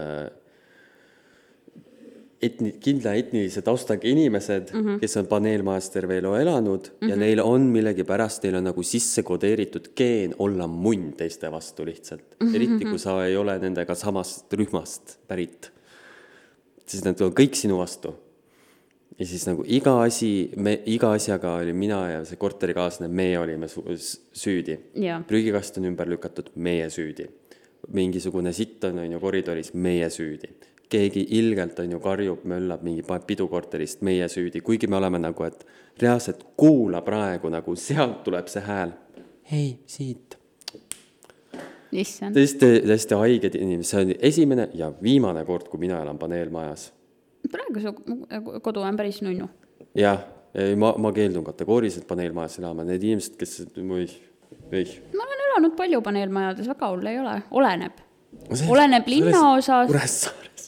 etni, kindla etnilise taustaga inimesed, mm-hmm. kes on paneelmajas terve elu elanud mm-hmm. ja neil on millegi pärast, neil on nagu sisse kodeeritud geen olla munn teiste vastu lihtsalt. Mm-hmm. Eriti, kui sa ei ole nendega samast rühmast pärit. Siis nad on kõik sinu vastu. Ja siis nagu iga asi, me, iga asjaga oli mina ja see korterikaaslane, meie olime su- süüdi. Yeah. Prügikast on ümber lükatud, meie süüdi. Mingisugune sitt on, on ju koridoris, meie süüdi. Keegi ilgelt on ju karjub, möllab mingi pidukorterist, meie süüdi. Kuigi me oleme nagu, et reaalselt kuula praegu, nagu sealt tuleb see hääl. Hei, siit. Issand. Tõesti, tõesti haiged inimesed. See on esimene ja viimane kord, kui mina elan paneelmajas. Praegu su kodu on päris nunnu. Jah, ma, ma keeldun kategooriliselt paneelmajas elama. Need inimesed, kes... Või, või. Ma olen elanud palju paneelmajades, väga hull ei ole. Oleneb. See, Oleneb linna osas. Kuressaares.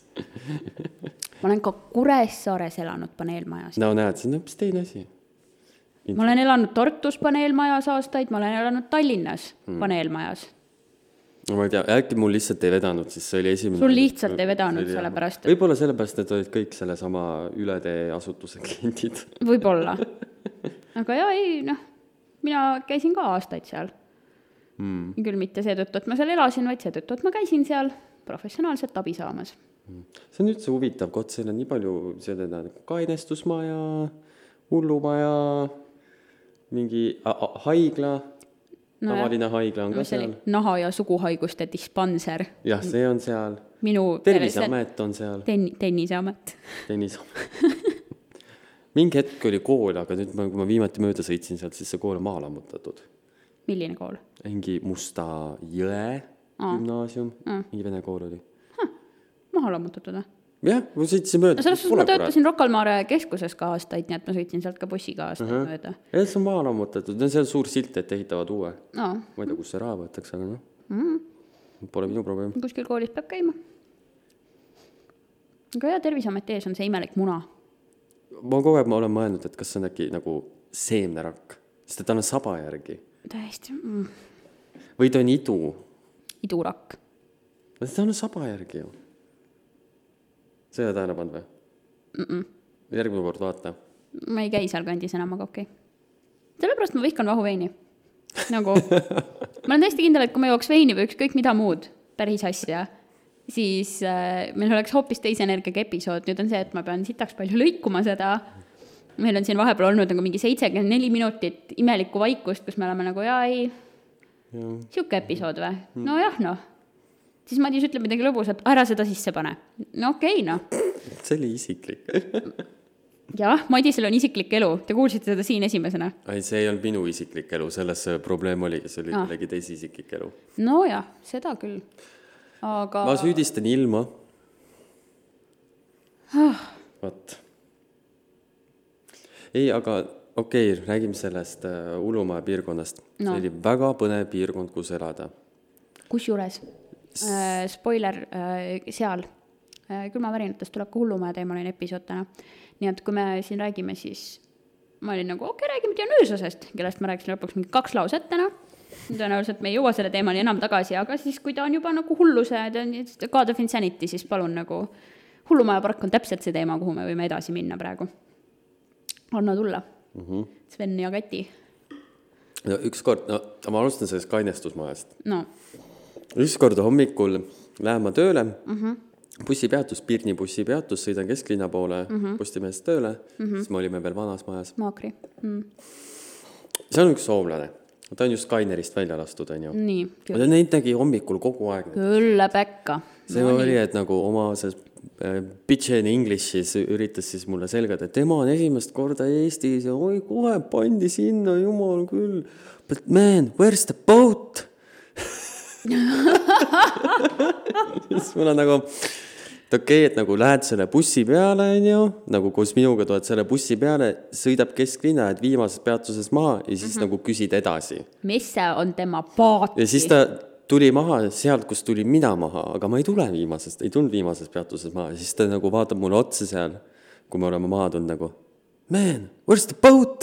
Ma olen ka Kuressaares elanud paneelmajas. No näed, see on hoopis teine asi. Ma olen elanud Tartus paneelmajas aastaid, ma olen elanud Tallinnas hmm. paneelmajas. No ma ei tea, äkki mul lihtsalt ei vedanud, siis see oli esimene... Sul lihtsalt ei vedanud oli, selle pärast. Et... Võib-olla sellepärast, et olid kõik selle sama ületee asutuse kliendid. Võib-olla. Aga jah, ei, noh, mina käisin ka aastaid seal. Mm. Küll mitte seetõttu, et ma seal elasin, vaid seetõttu, et ma käisin seal professionaalselt abi saamas. Mm. See on üldse huvitav, kot seal on nii palju seda kainestusmaja, hullumaja, mingi a- a- haigla... No tavaline jah. Haigla on ka seal. Naha- ja suguhaiguste dispanser. Jah, see on seal. Minu Terviseamet on seal. Ten- tenniseamet. Tenniseamet. Mingi hetk oli kool, aga nüüd, kui ma viimati mööda sõitsin sealt, siis see kool on maha lammutatud. Milline kool? Mingi Musta jõe Aa. Gümnaasium. Aa. Mingi vene kool oli. Ha, maha lammutatud, või? Jah, ma sõitsin mööda. No selles suhtes ma töötasin Rocca-al-Mare keskuses ka aastaid, nii et ma sõitsin sealt ka bussiga aastaid uh-huh. mööda. Ja see on maha lammutatud, no seal suur silt, et ehitavad uue. No. Ma ei tea, kus see raha võetakse, aga noh. Mm-hmm. Pole minu probleem. Kuskil koolis peab käima. Aga jah, Terviseameti ees on see imelik muna. Ma kogu aeg ma olen mõelnud, et kas see on äkki nagu seemnerakk, sest et ta on saba järgi. Täiesti. Mm. Või ta on idu. Idurakk. Ta on saba järgi ju. See ei ole tähele pannud või? Mm-mm. Järgmine kord vaata. Ma ei käi seal kandis enam, aga okei. Okay. Sellepärast ma vihkan vahuveini. Nagu, ma olen täiesti kindel, et kui ma jooks veini või ükskõik mida muud, päris asja, siis äh, meil oleks hoopis teise energiaga episood. Nüüd on see, et ma pean sitaks palju lõikuma seda. Meil on siin vahepeal olnud nagu mingi seitsekümmend neli minutit imelikku vaikust, kus me oleme nagu, jaa, ei, ja. Siuke episood või? No jah, noh. Siis Madis ütleb midagi lõbusat, ära seda sisse pane. No okei, okay, noh. See oli isiklik. Jah, Madisel on isiklik elu. Te kuulsite seda siin esimesena? Ei, see ei olnud minu isiklik elu, selles see probleem oli, see oli kellegi ah. teisi isiklik elu. No jah, seda küll. Aga... Ma süüdistan ilma. Ah. Vaat. Ei, aga okei, okay, räägime sellest uh, Ullumaa piirkonnast. No. See oli väga põnev piirkond, kus elada. Kus juures? Äh, spoiler äh, seal. Äh, külmavärinatest tuleb ka Ullumaa teemaline episood täna. Nii et kui me siin räägime, siis ma olin nagu, okei, okay, räägime Dionüüsosest, kellest ma rääkisin lõpuks mingi kaks lauset täna. Tõenäoliselt me ei jõua selle teemani enam tagasi, aga siis kui ta on juba nagu hulluse, ta on God of Insanity, siis palun nagu Hullumaja park on täpselt see teema, kuhu me võime edasi minna praegu. Anna tulla. Mm-hmm. Sven ja Kati. No, üks kord, no, ma alustan sellest kainestusmajast. No. Üks kord hommikul lähen ma tööle, mm-hmm. bussipeatus, Pirni bussipeatus, sõidan kesklinna poole mm-hmm. Postimehest tööle, mm-hmm. siis me olime veel vanas majas. Maakri. Mm. See on üks soomlane. Ta on just Kainerist välja lastud, on ju. Nii, küll. Ta neid nägi hommikul kogu aeg. Küll päkka. See no, oli, et nagu oma see äh, bitch in Englishis üritas siis mulle selgada, et tema on esimest korda Eestis ja oi, kohe pandi sinna, jumal küll. But man, where's the boat? Siis mul on nagu... et okei, et nagu lähed selle bussi peale, on ju, nagu koos minuga tuled selle bussi peale, sõidab kesklinna, et viimases peatuses maha ja siis mm-hmm. nagu küsid edasi. Mis see on tema paati? Ja siis ta tuli maha sealt, kus tuli mina maha, aga ma ei tule viimasest, ei tulnud viimases peatuses maha. Ja siis ta nagu vaatab mulle otsa seal, kui me oleme maha tulnud nagu, man, where's the boat?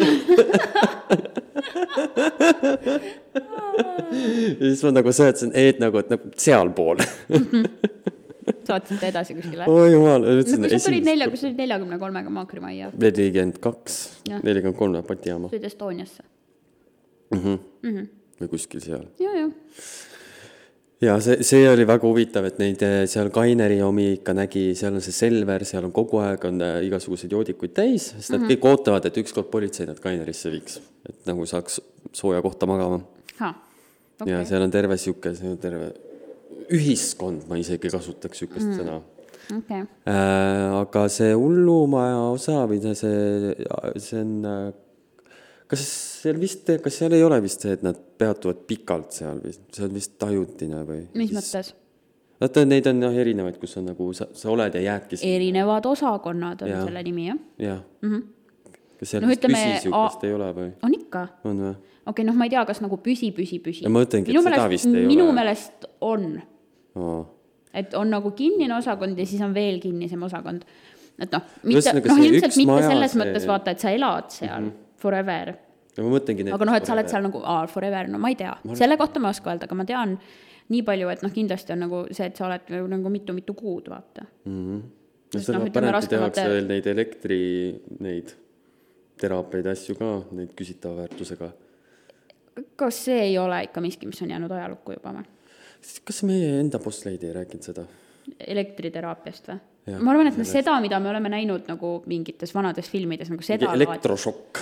Ja siis ma nagu sõetasin, et nagu, et nagu seal pool. Saatsid edasi kuskile? Oi jumal. No, kui sa tulid nelja, kui sa tulid nelikümmend kolmega Maakrimajja? nelikümmend kaks, nelikümmend kolm Patijaama. Sõid Estoniasse? Mm-hmm. Mm-hmm. Või kuskil seal. Ja, ja. Ja see, see oli väga huvitav, et neid seal Kaineri omi ikka nägi, seal on see Selver, seal on kogu aeg on igasugused joodikuid täis, sest nad mm-hmm. kõik ootavad, et ükskord politsei nad Kainerisse viiks, et nagu saaks sooja kohta magama. Ha, okay. Ja seal on terve siuke, see on terve ühiskond, ma isegi kasutaks sükest mm. sõna. Okay. Äh, aga see Ullumaja osa, või see, see on, kas seal vist, kas seal ei ole vist see, et nad peatuvad pikalt seal või see on vist tajutine või? Mis mõttes? Vaata, neid on erinevaid, kus on nagu, sa, sa oled ja jäädki. Erinevad osakonnad on ja. Selle nimi, jah? Jah. Mm-hmm. Kas seal no, vist ütleme, püsisugust a... ei ole või? On ikka. On või? Okei, okay, noh, ma ei tea, kas nagu püsi, püsi, püsi. Ja ma mõtlengi, et seda vist ei minu ole. Minu meelest on. Oh. Et on nagu kinnine osakond ja siis on veel kinnisem osakond. Et noh, mitte, noh ilmselt mitte selles see... mõttes vaata, et sa elad seal mm-hmm. forever. Ja ma mõtlengi aga noh, et forever. Sa oled seal nagu aa, forever, no ma ei tea. Ma... Selle kohta ma oska öelda, aga ma tean nii palju, et noh, kindlasti on nagu see, et sa oled nagu mitu-mitu kuud, vaata. Mm-hmm. No seda no, parempi tehakse veel neid elektri, neid teraapeid asju ka, neid küsitava väärtusega. Kas see ei ole ikka miski, mis on jäänud ajalukku juba või? Kas meie enda postleidi ei rääkinud seda? Elektriteraapiast või? Ja, ma arvan, et me seda, mida me oleme näinud nagu mingites vanades filmides, nagu seda... Elektrošokk.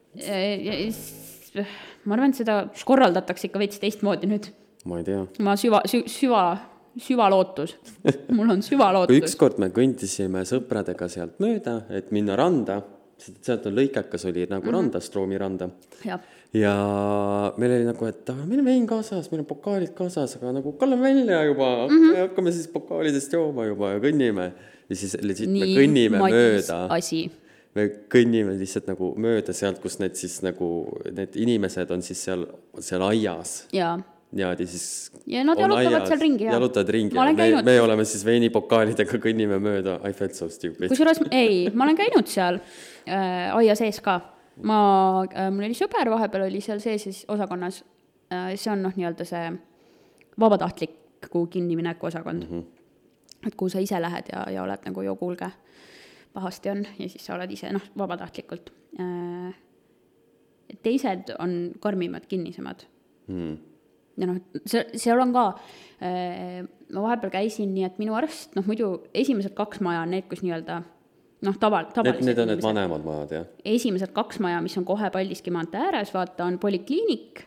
Ma arvan, et seda korraldatakse ikka veits teistmoodi nüüd. Ma ei tea. Ma süva, sü, süva, süva lootus. Mul on süva lootus. Kui ükskord me kõndisime sõpradega sealt mööda, et minna randa, sealt on lõikakas, oli nagu mm-hmm. randa, Stroomi randa. Ja. ja meil oli nagu, et meil on vein kaasas, meil on pokaalid kaasas, aga nagu kallame välja juba, mm-hmm. hakkame siis pokaalidest jooma juba ja kõnnime. Ja siis lihtsalt me kõnnime mööda. Asi. Me kõnnime lihtsalt nagu mööda sealt, kus need siis nagu, need inimesed on siis seal, seal aias. Jaa. Ja, siis ja nad jalutavad aias, seal ringi. Ja. Jalutavad ringi. Me, käinud... me oleme siis veinipokaalidega kõnnime mööda. I felt so stupid. Kusjuures, ei, ma olen käinud seal äh, aia sees ka. Ma, äh, mul oli sõber vahepeal oli seal sees osakonnas. Äh, see on noh, nii-öelda see vabatahtliku kinnimineku osakond. Mm-hmm. Et kuhu sa ise lähed ja, ja oled nagu jo kuulge pahasti on ja siis sa oled ise noh, vabatahtlikult. Äh, teised on karmimad, kinnisemad. Mm. ja noh, see, seal on ka, ma vahepeal käisin nii, et minu arst, noh muidu esimesed kaks maja on need, kus nii-öelda noh, tava, tavalised need on need vanemad majad, jah? Esimesed kaks maja, mis on kohe Paldiski maantee ääres, vaata, on polikliinik,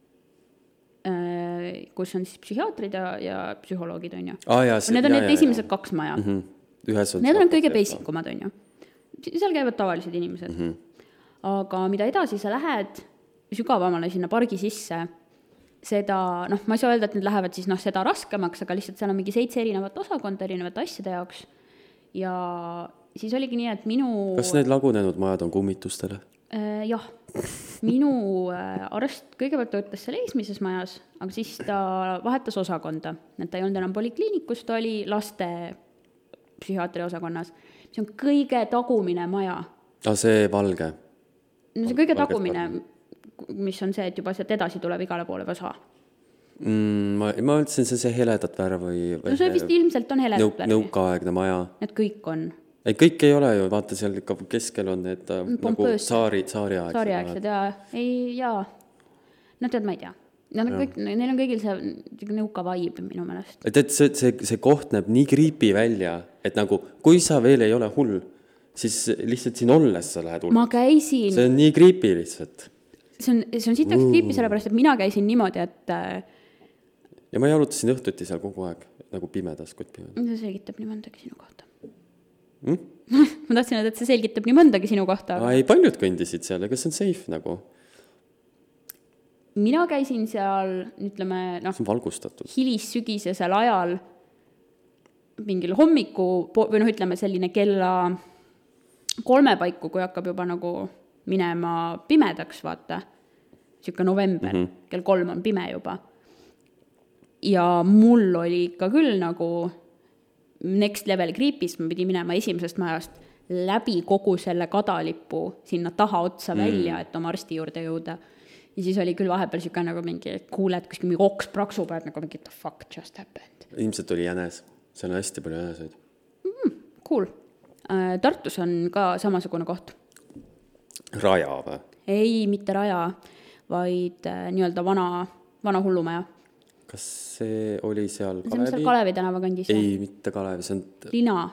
kus on siis psühhiaatrid ja, ja psühholoogid, on ju. Ah, jah, see, need on jah, need jah, esimesed jah. kaks maja. Mm-hmm. Ühes on need on kõige basikumad, on ju. Seal käivad tavalised inimesed. Mm-hmm. Aga mida edasi sa lähed sügavamale sinna pargi sisse, seda, noh, ma ei saa öelda, et need lähevad siis noh, seda raskemaks, aga lihtsalt seal on mingi seitse erinevat osakonda erinevate asjade jaoks. Ja siis oligi nii, et minu... Kas need lagunenud majad on kummitustele? Äh, jah. Minu äh, arst kõigepealt töötas seal eesmises majas, aga siis ta vahetas osakonda. Et ta ei olnud enam polikliinikus, ta oli laste psühhiaatri osakonnas. See on kõige tagumine maja. Ah, see valge? No see kõige tagumine, mis on see, et juba sealt edasi tuleb igale poole osa. Mm, ma, ma ütlesin, see on see heledat värv või... No see vist ilmselt on heledat nõuk, värv. Nõukaaegne maja. Need kõik on. Ei, kõik ei ole ju, vaata seal ikka keskel on need Pompöös. Nagu saari, saariaegsed. Saariaegsed, jaa. Ei, jaa. No tead, ma ei tea. Nad on kõik, neil on kõigil see nõuka vibe minu meelest. Et, et see, see, see koht näeb nii kriipi välja, et nagu, kui sa veel ei ole hull, siis lihtsalt siin olles sa lähed hull. Ma käisin... See on nii kriipi lihtsalt. See on, see on sitaks kriipi sellepärast, et mina käisin niimoodi, et... Ja ma jalutasin õhtuti seal kogu aeg, nagu pimedas, kuid pimedas. See selgitab nii mõndagi sinu kohta. Hmm? ma tahtsin öelda, et see selgitab nii mõndagi sinu kohta. Aga... Ei, paljud kõndisid seal, aga see on safe nagu. Mina käisin seal, ütleme, noh, valgustatud. Hilis sügisesel ajal mingil hommiku, või noh, ütleme selline kella kolme paiku, kui hakkab juba nagu minema pimedaks, vaata, siuke november, mm -hmm. kell kolm on pime juba. Ja mul oli ikka küll nagu next level kriipist, ma pidi minema esimesest majast läbi kogu selle kadalipu sinna taha otsa välja, et oma arsti juurde jõuda. Ja siis oli küll vahepeal siuke nagu mingi, kuuled kuskil mingi oks praksub, et nagu mingi the fuck just happened. Ilmselt oli jänes. Seal on hästi palju jäneseid. Mm, cool. Tartus on ka samasugune koht. Raja või? Ei, mitte Raja, vaid nii-öelda vana, vana hullumaja. Kas see oli seal Kalevi? See on seal Kalevi tänava kandis. Ei, mitte Kalevi, see on... Lina.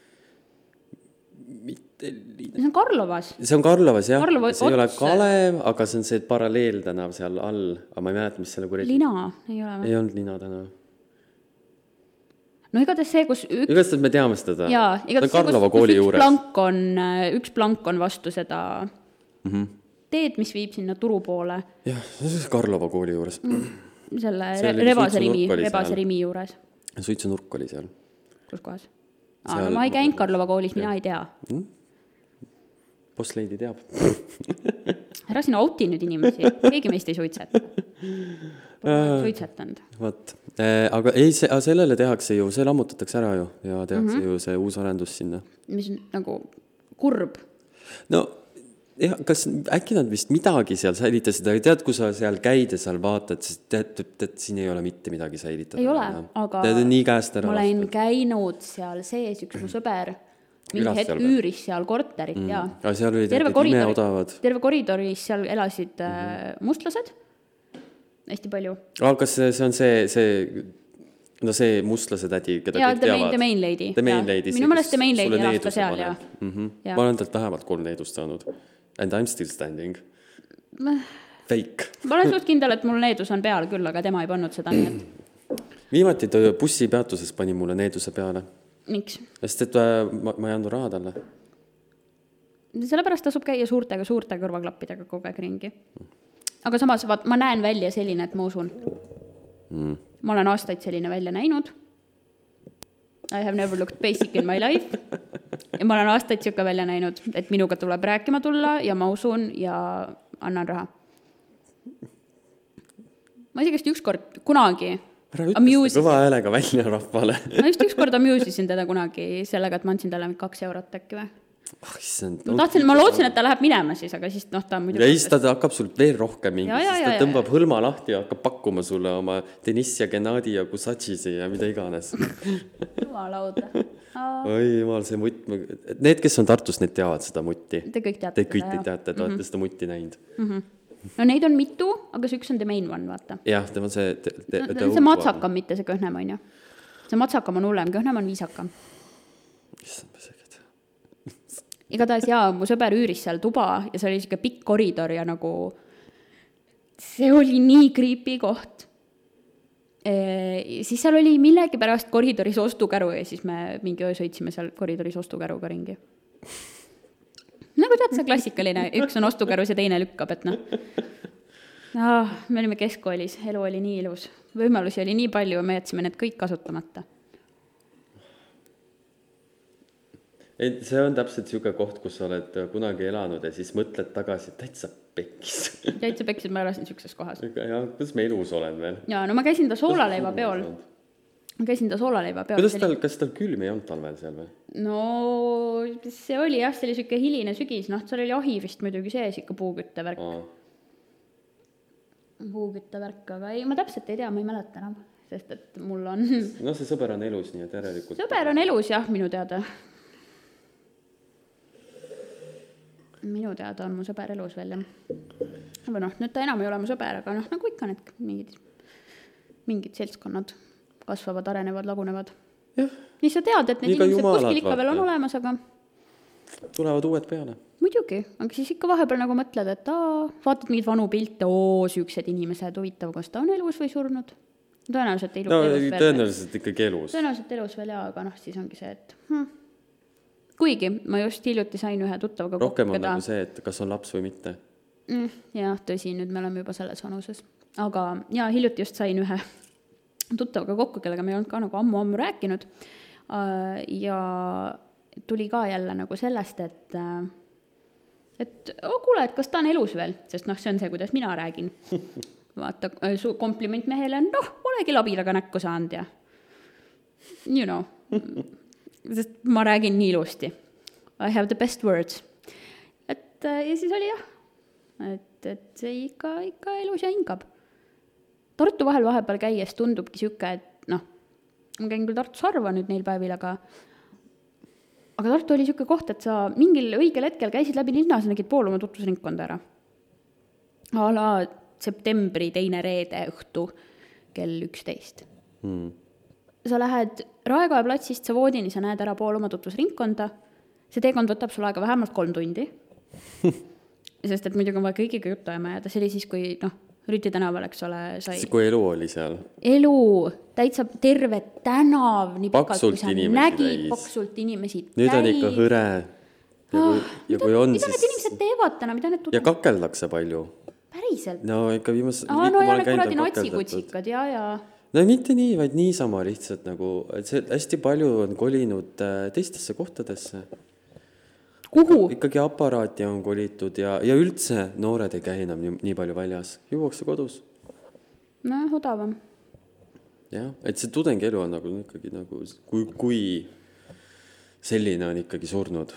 Mitte Lina. See on Karlovas. See on Karlovas, jah. Karlova, see ei ole Kalev, aga see on see paralleeltänav seal all. Aga ma ei mäleta, mis selle kuredi... Lina, ei ole. Ei olnud Lina tänav. No igatahes see, kus üks... Igatahes me teame seda. Jaa, igatahes see, kus, kus üks, plank on, üks plank on vastu seda mm -hmm. teed, mis viib sinna turu poole. Jah, see on Karlova kooli juures. Mm. Selle re rebase rimi, rebase rimi juures. Suitsunurk oli seal. Kus kohas? Aa, no ma ei käinud Karlova koolis, mina ei tea. Mm? Bossleidi teab. Ära sinna auti nüüd inimesi, keegi meist ei suitseta. Pole suitsetanud. Vaat, aga ei, see, sellele tehakse ju, see lammutatakse ära ju ja tehakse mm -hmm. ju see uus arendus sinna. Mis on nagu kurb. No, jah, kas äkki nad vist midagi seal säilitasid, aga tead, kui sa seal käid ja seal vaatad, siis tead, tead, siin ei ole mitte midagi säilitada. Ei ole, aga tead, nii käest ära ma olen lastud. Käinud seal sees üks mu sõber, mingi hetk üüris seal korterit mm. ja aga seal oli terve koridori, odavad. Terve koridoris seal elasid mm -hmm. mustlased, hästi palju. Aga kas see, see on see, see no see mustlase tädi, keda ja, kõik teavad? The Main Lady. The Main Lady. Minu mõnest The Main Lady elas ka seal, jah. Mm -hmm. ja. Ma olen talt vähemalt kolm needust saanud. And I'm still standing. Fake. Ma olen suht kindel, et mul needus on peal küll, aga tema ei pannud seda nii, et... Viimati bussipeatuses pani mulle needuse peale. Miks? Sest et ma, ma ei andnud raha talle. Sellepärast tasub käia suurtega, suurte kõrvaklappidega kogu aeg ringi. Aga samas, vaat, ma näen välja selline, et ma usun. Mm. Ma olen aastaid selline välja näinud. I have never looked basic in my life. Ja ma olen aastaid siuke välja näinud, et minuga tuleb rääkima tulla ja ma usun ja annan raha. Ma isegi just ükskord kunagi ära ütles kõva häälega välja rahvale. Ma just ükskord amusisin teda kunagi sellega, et ma andsin talle kaks eurot äkki või. Oh, issand, ma tahtsin, ma lootsin, et ta läheb minema siis, aga siis noh, ta muidu... Ja siis ta hakkab sul veel rohkem mingi, ja, ja, siis ta ja, tõmbab ja. hõlma lahti ja hakkab pakkuma sulle oma Deniss ja Gennadi ja Kusatšisi ja mida iganes. Jumalauda. Oi, jumal, see mutt... Need, kes on Tartus, need teavad seda mutti. Te kõik teate Te kõik seda, teate, te olete mm -hmm. seda mutti näinud. Mm -hmm. no neid on mitu, aga see üks on the main one, vaata. jah, tema see te, te, no, see matsakam, mitte see kõhnem on ju. See matsakam on hullem, kõhnem on viisakam. Issand, ma seged. Igatahes jaa, mu sõber üüris seal tuba ja see oli siuke pikk koridor ja nagu see oli nii creepy koht. E, siis seal oli millegi pärast koridoris ostukäru ja siis me mingi öö sõitsime seal koridoris ostukäruga ringi. Nagu tead, see klassikaline, üks on ostukerus ja teine lükkab, et noh. Ah, me olime keskkoolis, elu oli nii ilus. Võimalusi oli nii palju, me jätsime need kõik kasutamata. Et see on täpselt siuke koht, kus sa oled kunagi elanud ja siis mõtled tagasi, täitsa pekkis. Täitsa pekkis, ma elasin siukses kohas. Ja, kuidas ma elus olen veel? Ja, no ma käisin ta soolaleiva peol. Ma käisin ta soolaleiva peol. Kuidas tal, kas tal külm ei olnud talvel seal või? No see oli jah, see oli siuke hiline sügis, noh, seal oli ahi vist muidugi sees ikka puukütte värk. Aa. Puukütte värk, aga ei, ma täpselt ei tea, ma ei mäleta enam, sest et mul on... No see sõber on elus, nii et järelikult... Sõber on elus, jah, minu teada. Minu teada on mu sõber elus veel, jah. Aga noh, nüüd ta enam ei ole mu sõber, aga noh, nagu ikka need mingid, mingid seltskonnad kasvavad, arenevad, lagunevad. Jah. Nii sa tead, et need Nii inimesed kuskil ikka veel on olemas, aga... Tulevad uued peale. Muidugi, aga siis ikka vahepeal nagu mõtled, et aa, vaatad mingid vanu pilte, oo, süüksed inimesed, huvitav, kas ta on elus või surnud. Tõenäoliselt elus, no, elus veel. Tõenäoliselt ikkagi elus. Tõenäoliselt elus veel, jaa, aga noh, siis ongi see, et... Hm. Kuigi, ma just hiljuti sain ühe tuttavaga rohkem on keda... nagu see, et kas on laps või mitte. Mm, jah, tõsi, nüüd me oleme juba selles vanuses. Aga jaa, hiljuti just sain ühe tuttavaga kokku, kellega me ei olnud ka nagu ammu-ammu rääkinud. Ja tuli ka jälle nagu sellest, et, et oh, kuule, et kas ta on elus veel, sest noh, see on see, kuidas mina räägin. Vaata, su kompliment mehele on, noh, olegi labidaga näkku saanud ja you know, sest ma räägin nii ilusti. I have the best words. Et, ja siis oli jah, et, et see ikka, ikka elus ja hingab. Tartu vahel vahepeal käies tundubki siuke, et noh, ma käin küll Tartus harva nüüd neil päevil, aga aga Tartu oli siuke koht, et sa mingil õigel hetkel käisid läbi linnas ja nägid pool oma tutvusringkonda ära. A la septembri teine reede õhtu kell üksteist. Hmm. Sa lähed Raekoja platsist Savoodini, sa näed ära pool oma tutvusringkonda. See teekond võtab sul aega vähemalt kolm tundi. Sest et muidugi on vaja kõigiga juttu ajama jääda. See oli siis, kui noh, Rüti tänaval, eks ole, sai... Siis kui elu oli seal? Elu, täitsa terve tänav, nii pikalt, kui sa nägid täis. Paksult inimesi täis. Nüüd on ikka hõre. Ja kui, ah, ja kui mida, on, mida siis... need inimesed teevad täna? Mida need tutud... Ja kakeldakse palju. Päriselt? No ikka viimas... Aa, no ja need kuradi natsikutsikad, ja, ja... No mitte nii, vaid niisama lihtsalt nagu... Et see hästi palju on kolinud teistesse kohtadesse. Kuhu? Ikkagi aparaati on kolitud ja, ja üldse noored ei käi enam nii, nii palju väljas. Juuakse kodus. No, odavam. Jah, et see tudengielu on nagu ikkagi nagu, kui, kui selline on ikkagi surnud.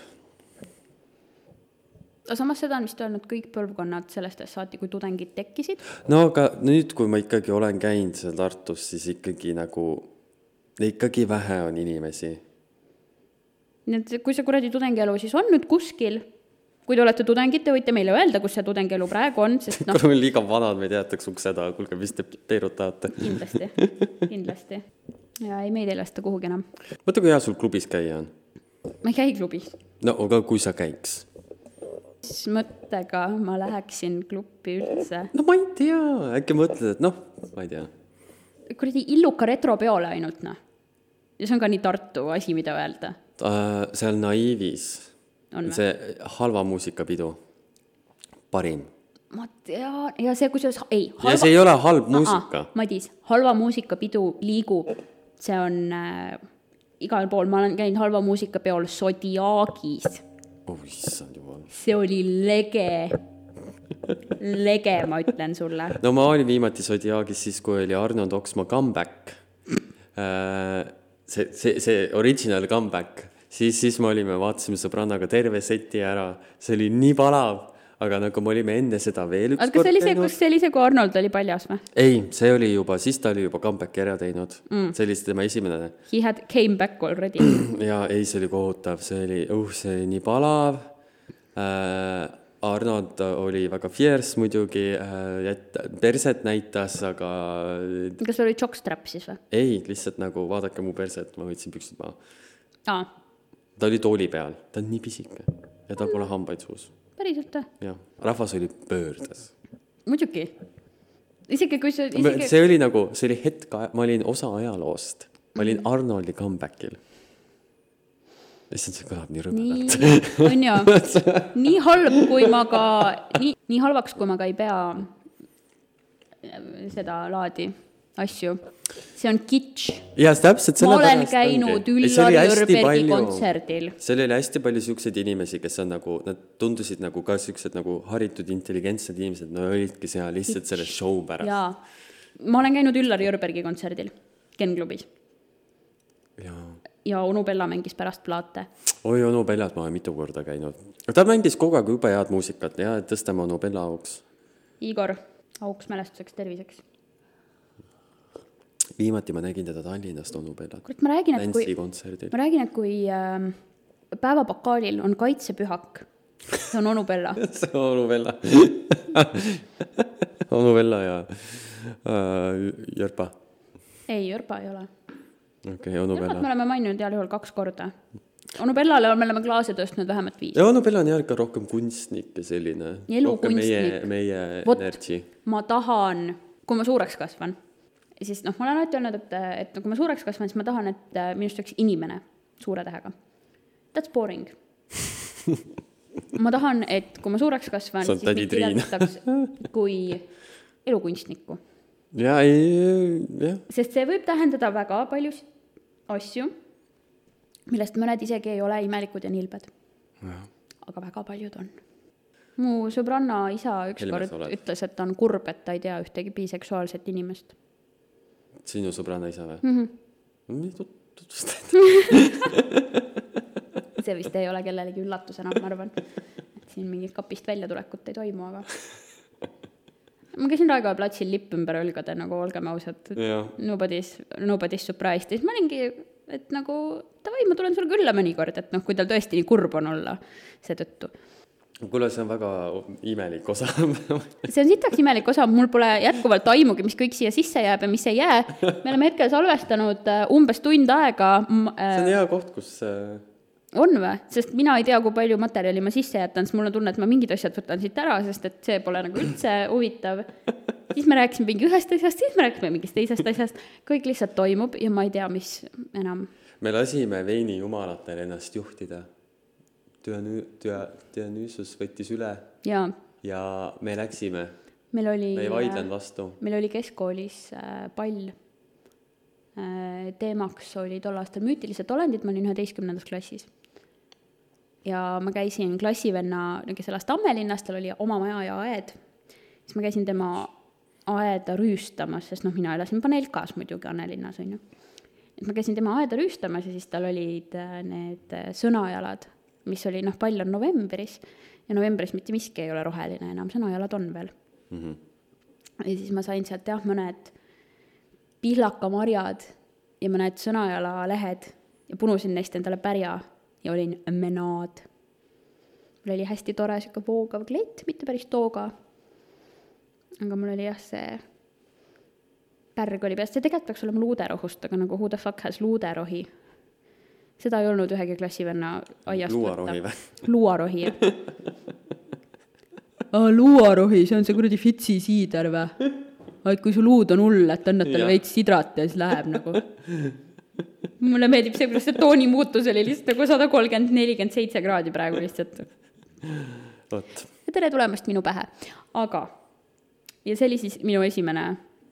Aga samas seda on vist öelnud kõik põlvkonnad sellest saati, kui tudengid tekkisid. No aga nüüd, kui ma ikkagi olen käinud seal Tartus, siis ikkagi nagu, ikkagi vähe on inimesi. Need, kui see kuradi tudengielu siis on nüüd kuskil, kui te olete tudengid, te võite meile öelda, kus see tudengielu praegu on, sest noh... Kui on liiga vanad, me teataks uk seda, kuulge, mis te peerutate. Kindlasti, kindlasti. Ja ei, meid ei lasta kuhugi enam. Mõtle, kui hea sul klubis käia on? Ma ei käi klubis. No, aga kui sa käiks? Siis mõttega ma läheksin klubi üldse. No ma ei tea, äkki mõtled, et noh, ma ei tea. Kuradi illuka retropeole ainult, noh. Ja see on ka nii Tartu asi, mida öelda. Uh, seal Naivis, on see halva muusikapidu, parim. Ma tean, ja see kusjuures, ei, halva... ja see ei ole halb muusika. Aa, Madis, halva muusikapidu liigub, see on äh, igal pool, ma olen käinud halva muusikapeol Zodiaagis. Oh, issand jumal. See oli lege, lege, ma ütlen sulle. No ma olin viimati Zodiaagis siis, kui oli Arno Toksma comeback. Uh, see, see, see original comeback. Siis, siis me olime, vaatasime sõbrannaga terve seti ära. See oli nii palav, aga nagu me olime enne seda veel üks aga kord see teinud. Kus see oli see, kui Arnold oli paljas või? Ei, see oli juba, siis ta oli juba comeback ära teinud. Mm. See oli tema esimene. He had came back already. Ja ei, see oli kohutav. See oli, uh, see oli nii palav. Äh, Arnold oli väga fierce muidugi, et perset näitas, aga... Kas oli jockstrap siis või? Ei, lihtsalt nagu vaadake mu perset, ma võtsin püksid maha. Aa. Ta oli tooli peal, ta on nii pisike ja ta pole hambaid suus. Päriselt või? Jah, rahvas oli pöördes. Muidugi. Isegi kui see... Isegi... See oli nagu, see oli hetk, ma olin osa ajaloost. Ma olin Arnoldi comebackil. Lihtsalt see kõlab nii rõbedalt. Nii, on ju, nii halb, kui ma ka, nii, nii halvaks, kui ma ka ei pea seda laadi asju. See on kitsch. Ja, täpselt ma olen käinud Üllar Jörbergi kontserdil. Seal oli hästi palju siukseid inimesi, kes on nagu, nad tundusid nagu ka siuksed nagu haritud, intelligentsed inimesed, no olidki seal lihtsalt selle show pärast. Jaa, ma olen käinud Üllar Jörbergi kontserdil Ken klubis. Jaa. Ja Onu Bella mängis pärast plaate. Oi, Onu Bellat ma olen mitu korda käinud. Ta mängis kogu aeg juba head muusikat ja tõstame Onu Bella auks. Igor, auks mälestuseks, terviseks. Viimati ma nägin teda Tallinnast Onu Bellat. Kurat, ma räägin, et kui, ma räägin, et kui äh, päevapakaalil on kaitsepühak, see on Onu Bella. See on Onu Bella. Onu Bella ja äh, Jörpa. Ei, Jörpa ei ole. Okay, Onu Bella. Me oleme maininud heal juhul kaks korda. Onu Bellale me oleme klaase tõstnud vähemalt viis. Ja Onu Bella on järgi rohkem kunstnik ja selline. Elukunstnik. Meie, meie Vot, energy. Ma tahan, kui ma suureks kasvan, siis noh, ma olen alati öelnud, et, et kui ma suureks kasvan, siis ma tahan, et minust üks inimene suure tähega. That's boring. Ma tahan, et kui ma suureks kasvan, siis mind kirjeldataks kui elukunstniku. Ja, ei, ja. Sest see võib tähendada väga palju asju, millest mõned isegi ei ole imelikud ja nilbed. Ja. Aga väga paljud on. Mu sõbranna isa ükskord ütles, et ta on kurb, et ta ei tea ühtegi biseksuaalset inimest. Sinu sõbranna isa või? Mm-hmm. Nii tutvustad. See vist ei ole kellelegi üllatusena, ma arvan. Et siin mingit kapist välja tulekut ei toimu, aga... Ma käisin Raekoja platsil lipp ümber õlgade, nagu olgem ausad. Nobody's, nobody's surprised. Siis ma olingi, et nagu, tavai, ma tulen sulle külla mõnikord, et noh, kui tal tõesti nii kurb on olla see tõttu. Kuule, see on väga imelik osa. See on sitaks imelik osa, mul pole jätkuvalt aimugi, mis kõik siia sisse jääb ja mis ei jää. Me oleme hetkel salvestanud umbes tund aega. See on hea koht, kus... On või? Sest mina ei tea, kui palju materjali ma sisse jätan, sest mul on tunne, et ma mingid asjad võtan siit ära, sest et see pole nagu üldse huvitav. Siis me rääkisime mingi ühest asjast, siis me rääkisime mingist teisest asjast. Kõik lihtsalt toimub ja ma ei tea, mis enam. Me lasime veini jumalatel ennast juhtida. Dionüüsus võttis üle. Ja. Ja me läksime. Meil oli, me ei vaidlen vastu. Meil oli keskkoolis pall. Teemaks oli tol aastal müütilised olendid, ma olin üheteistkümnendas klassis. Ja ma käisin klassivenna, kes elas Tammelinnast, tal oli oma maja ja aed. Siis ma käisin tema aeda rüüstamas, sest noh, mina elasin Panelkas muidugi Annelinnas, on ju. Et ma käisin tema aeda rüüstamas ja siis tal olid need sõnajalad, mis oli, noh, pall on novembris ja novembris mitte miski ei ole roheline enam, sõnajalad on veel. Mm-hmm. Ja siis ma sain sealt jah mõned pihlakamarjad ja mõned sõnajala lehed ja punusin neist endale pärja ja olin menaad. Mul oli hästi tore siuke voogav kleit, mitte päris tooga. Aga mul oli jah see pärg oli peast. See tegelikult peaks olema luuderohust, aga nagu who the fuck has luuderohi. Seda ei olnud ühegi klassivenna aiast Luuarohi või? Luuarohi. Ah, luuarohi, see on see kuradi fitsi siider või? Et kui su luud on hull, et annad talle veits sidrat ja siis läheb nagu. Mulle meeldib see, kuidas see tooni muutus oli lihtsalt nagu sada kolmkümmend nelikümmend seitse kraadi praegu lihtsalt. Võt. Ja tere tulemast minu pähe. Aga, ja see oli siis minu esimene.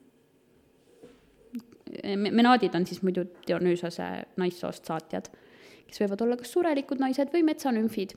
Menaadid on siis muidu Dionüüsose naissoost saatjad, kes võivad olla kas surelikud naised või metsanümfid.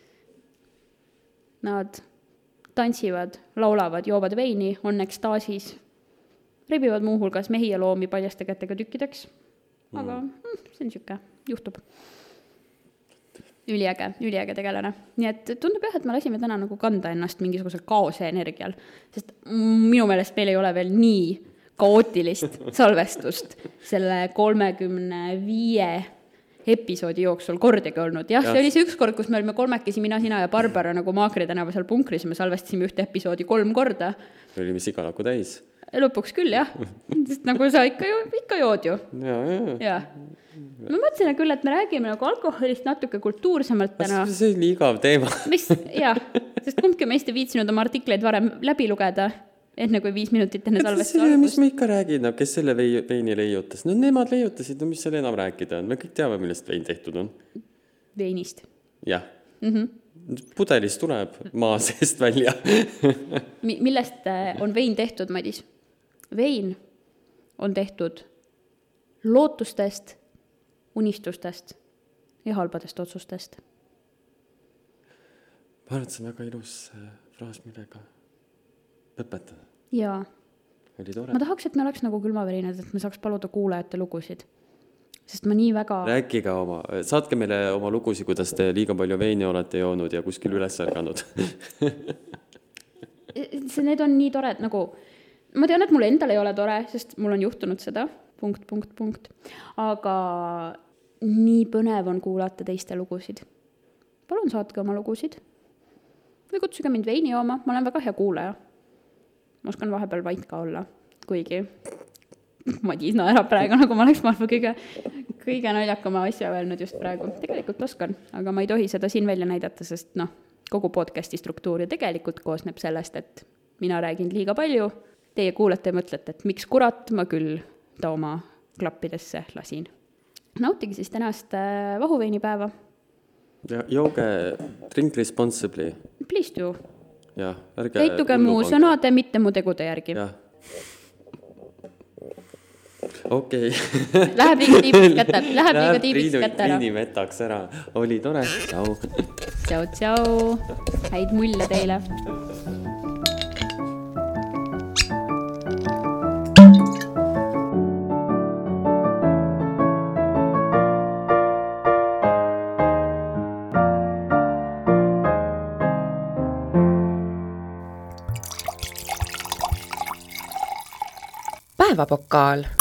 Nad tantsivad, laulavad, joovad veini, on ekstaasis, rebivad muuhulgas mehi ja loomi paljaste kätega tükkideks. Aga mm, see on siuke, juhtub. Üliäge, üliäge tegelane. Nii et tundub jah, et me lasime täna nagu kanda ennast mingisugusel kaose energial, sest minu meelest meil ei ole veel nii kaootilist salvestust selle kolmekümne viie episoodi jooksul kordagi olnud. Jah, ja. See oli see üks kord, kus me olime kolmekesi, mina, sina ja Barbara nagu Maakri tänava seal punkris ja me salvestasime ühte episoodi kolm korda. Me olime sigalaku täis. Lõpuks küll, jah. Sest nagu sa ikka, ju, ikka jood ju. Ja, ja. ja. Ma mõtlesin küll, et me räägime nagu alkoholist natuke kultuursemalt täna. See oli igav teema. Mis, jah, sest kumbki meist ei viitsinud oma artikleid varem läbi lugeda, enne kui viis minutit enne salvestuse algust. Mis me ikka räägid, no, kes selle veini leiutas? No nemad leiutasid, no mis seal enam rääkida on? Me kõik teame, millest vein tehtud on. Veinist. Jah. Mhm. Pudelis tuleb maa seest välja. Millest on vein tehtud, Madis? Vein on tehtud lootustest, unistustest ja halbadest otsustest. Ma arvan, et see on väga ilus fraas, millega lõpetada. Jaa. Oli tore. Ma tahaks, et me oleks nagu külmaverinad, et me saaks paluda kuulajate lugusid. Sest ma nii väga... Rääkige oma, saatke meile oma lugusid, kuidas te liiga palju veini olete joonud ja kuskil üles ärganud. see, need on nii tore, nagu... Ma tean, et mul endal ei ole tore, sest mul on juhtunud seda. Punkt, punkt, punkt. Aga nii põnev on kuulata teiste lugusid. Palun saatke oma lugusid. Või kutsuge mind veini jooma. Ma olen väga hea kuulaja. Ma oskan vahepeal vait ka olla. Kuigi... Madis naerab praegu, nagu ma oleks maailma kõige, kõige naljakama asja öelnud just praegu. Tegelikult oskan, aga ma ei tohi seda siin välja näidata, sest noh, kogu podcasti struktuur ja tegelikult koosneb sellest, et mina räägin liiga palju. Teie kuulete ja mõtlete, et miks kurat ma küll ta oma klappidesse lasin. Nautige siis tänast vahuveinipäeva. Ja jooge, drink responsibly. Please do. Ja, ärge Leituge mu sõnade, mitte mu tegude järgi. Jah. Okei. Okay. Läheb liiga tiibist kätte. Läheb liiga tiibist kätte ära. Viini vetaks ära. Oli tore. Tšau. Tšau, tšau. Häid mulle teile. Päevapokaal.